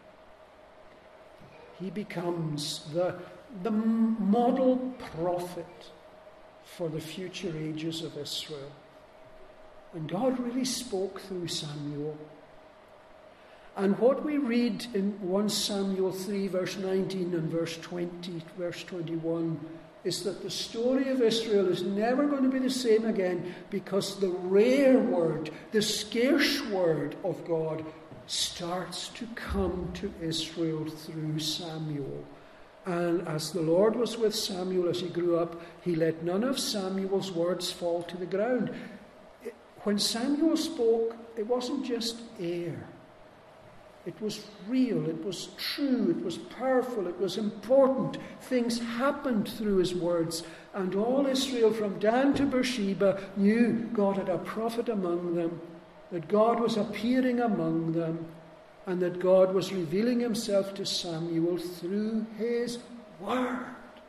he becomes the, the model prophet for the future ages of Israel. And God really spoke through Samuel. And what we read in First Samuel three, verse nineteen and verse twenty, verse twenty-one, is that the story of Israel is never going to be the same again, because the rare word, the scarce word of God starts to come to Israel through Samuel. And as the Lord was with Samuel as he grew up, he let none of Samuel's words fall to the ground. When Samuel spoke, it wasn't just air. It was real, it was true, it was powerful, it was important. Things happened through his words. And all Israel from Dan to Beersheba knew God had a prophet among them, that God was appearing among them, and that God was revealing himself to Samuel through his word.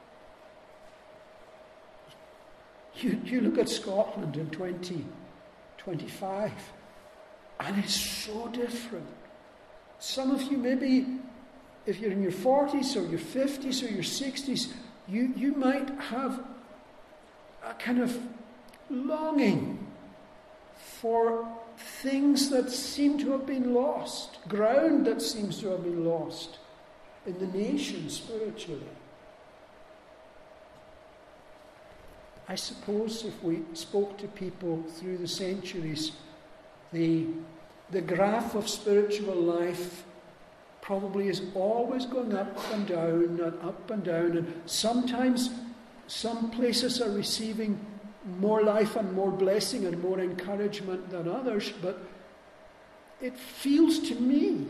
You, you look at Scotland in twenty twenty-five, and it's so different. Some of you, maybe, if you're in your forties or your fifties or your sixties, you, you might have a kind of longing for things that seem to have been lost, ground that seems to have been lost in the nation spiritually. I suppose if we spoke to people through the centuries, the, the graph of spiritual life probably is always going up and down and up and down, and sometimes some places are receiving more life and more blessing and more encouragement than others, but it feels to me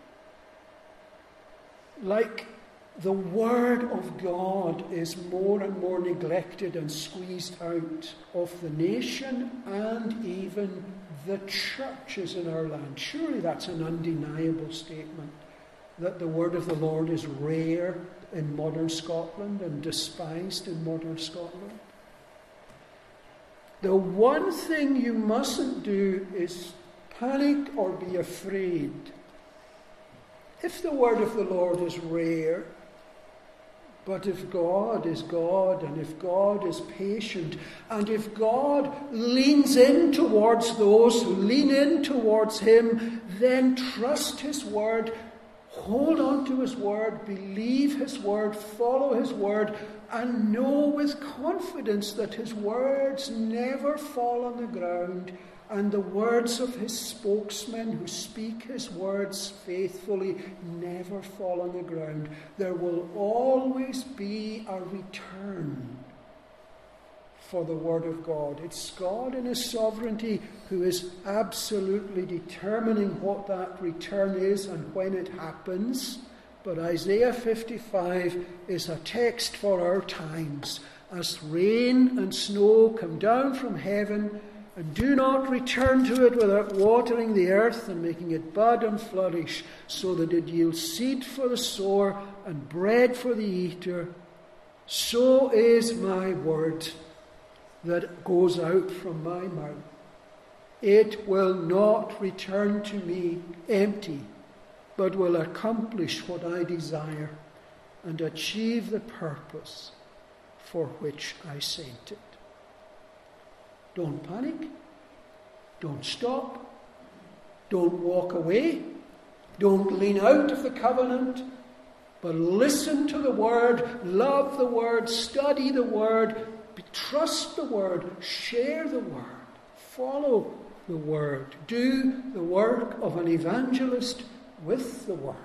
like the Word of God is more and more neglected and squeezed out of the nation and even the churches in our land. Surely that's an undeniable statement, that the Word of the Lord is rare in modern Scotland and despised in modern Scotland. The one thing you mustn't do is panic or be afraid. If the Word of the Lord is rare, but if God is God, and if God is patient, and if God leans in towards those who lean in towards Him, then trust His Word, hold on to His Word, believe His Word, follow His Word, and know with confidence that His words never fall on the ground, and the words of His spokesmen who speak His words faithfully never fall on the ground. There will always be a return for the Word of God. It's God in His sovereignty who is absolutely determining what that return is and when it happens. But Isaiah fifty-five is a text for our times. As rain and snow come down from heaven, and do not return to it without watering the earth and making it bud and flourish, so that it yields seed for the sower and bread for the eater, so is my word that goes out from my mouth. It will not return to me empty, but will accomplish what I desire and achieve the purpose for which I sent it. Don't panic. Don't stop. Don't walk away. Don't lean out of the covenant. But listen to the Word, love the Word, study the Word, trust the Word, share the Word, follow the Word. Do the work of an evangelist with the Word.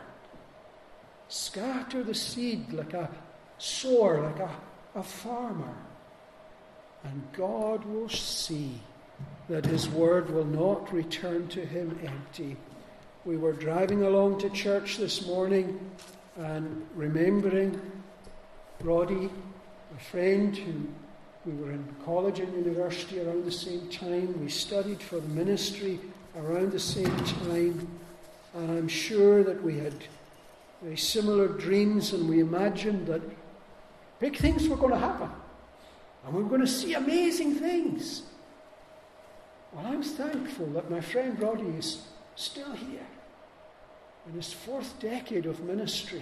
Scatter the seed like a sower, like a, a farmer. And God will see that His Word will not return to Him empty. We were driving along to church this morning and remembering Roddy, a friend who we were in college and university around the same time. We studied for the ministry around the same time. And I'm sure that we had very similar dreams, and we imagined that big things were going to happen. And we're going to see amazing things. Well, I'm thankful that my friend Roddy is still here in his fourth decade of ministry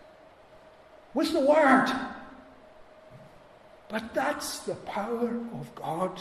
with the Word. But that's the power of God.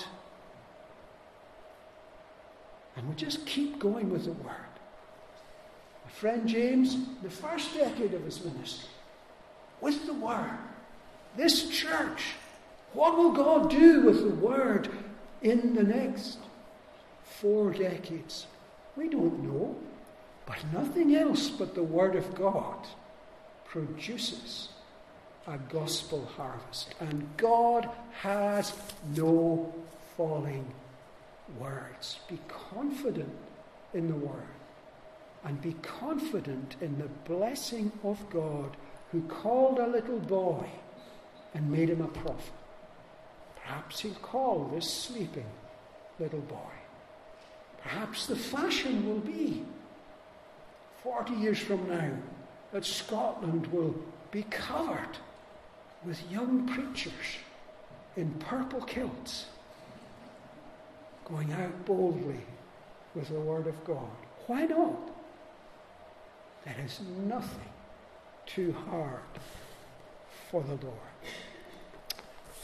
And we just keep going with the Word. My friend James, the first decade of his ministry, with the Word. This church, what will God do with the Word in the next four decades? We don't know. But nothing else but the Word of God produces a gospel harvest. And God has no falling words. Be confident in the Word. And be confident in the blessing of God, who called a little boy and made him a prophet. Perhaps He'll call this sleeping little boy. Perhaps the fashion will be, forty years from now, that Scotland will be covered with young preachers in purple kilts, going out boldly with the Word of God. Why not? There is nothing too hard for the Lord.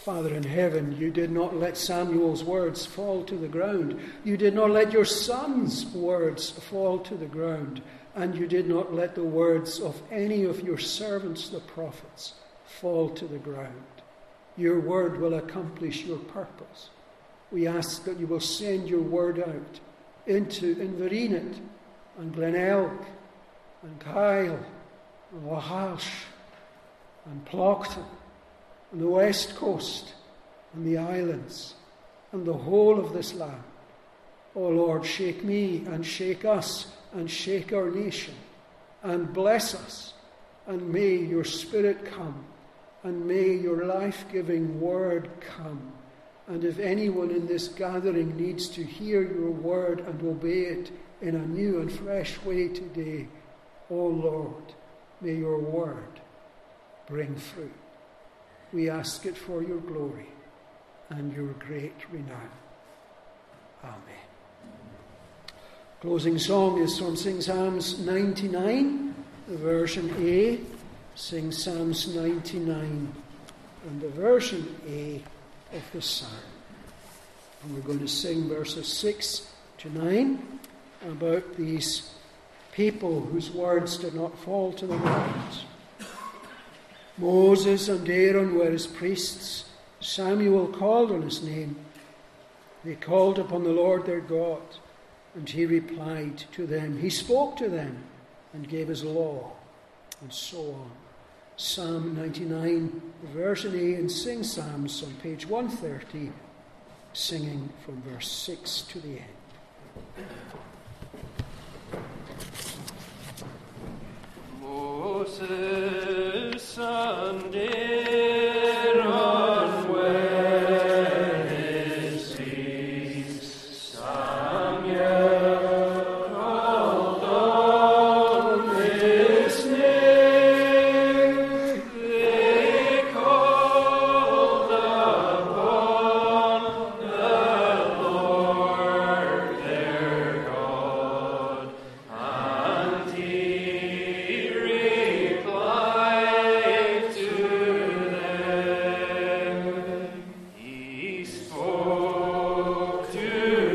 Father in heaven, you did not let Samuel's words fall to the ground. You did not let your son's words fall to the ground. And you did not let the words of any of your servants, the prophets, fall to the ground. Your word will accomplish your purpose. We ask that you will send your word out into Inverness and Glenelg and Kyle and Lahash and Ploughton and the West Coast and the islands and the whole of this land. O Lord, shake me and shake us and shake our nation and bless us, and may your Spirit come, and may your life-giving word come. And if anyone in this gathering needs to hear your word and obey it in a new and fresh way today, O Lord, may your word bring fruit. We ask it for your glory and your great renown. Amen. Closing song is from Sing Psalms ninety-nine, the version A. Sing Psalms ninety-nine and the version A of the psalm. And we're going to sing verses six to nine about these people whose words did not fall to the ground. Moses and Aaron were his priests. Samuel called on his name. They called upon the Lord their God, and he replied to them. He spoke to them and gave his law, and so on. Psalm ninety-nine, version A in Sing Psalms on page one thirty, singing from verse six to the end. Moses and Aaron were his priests. Samuel called on his name. They called upon the Lord their God, and he replied to them. He spoke to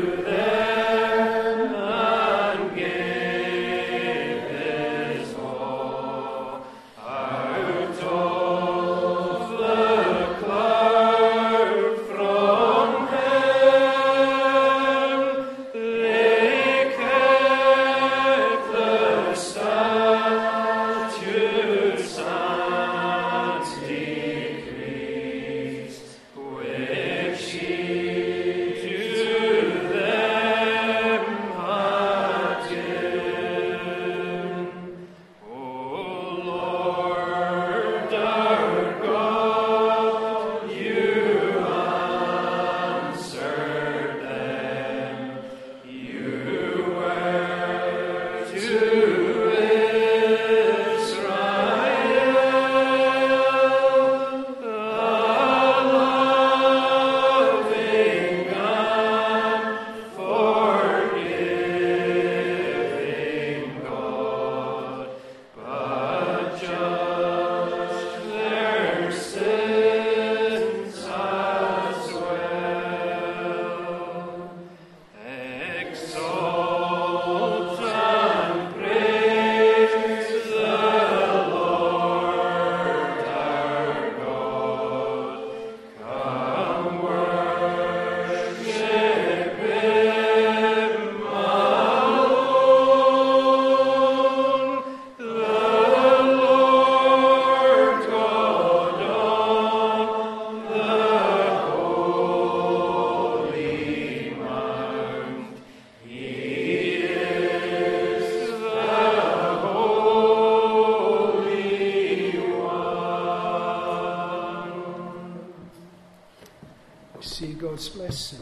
them and gave his law out of the cloud from heaven. They kept the statutes and decrees which he to them had given. O Lord our God, you answered them. You were to Israel a loving and forgiving God, but judged their sins as well. Exalt and praise the Lord our God. Come worship him alone. The Lord God on the holy mount. He is the Holy One. See God's blessing.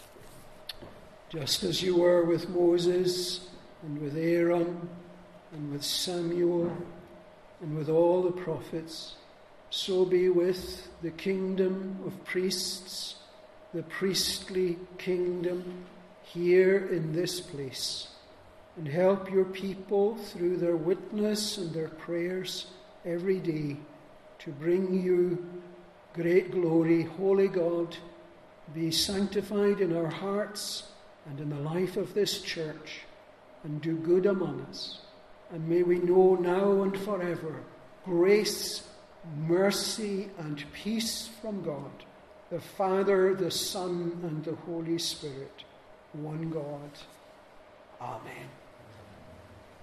Just as you were with Moses and with Aaron and with Samuel and with all the prophets, so be with the kingdom of priests, the priestly kingdom here in this place, and help your people through their witness and their prayers every day to bring you great glory, holy God, be sanctified in our hearts and in the life of this church, and do good among us. And may we know now and forever grace, mercy, and peace from God, the Father, the Son, and the Holy Spirit, one God. Amen.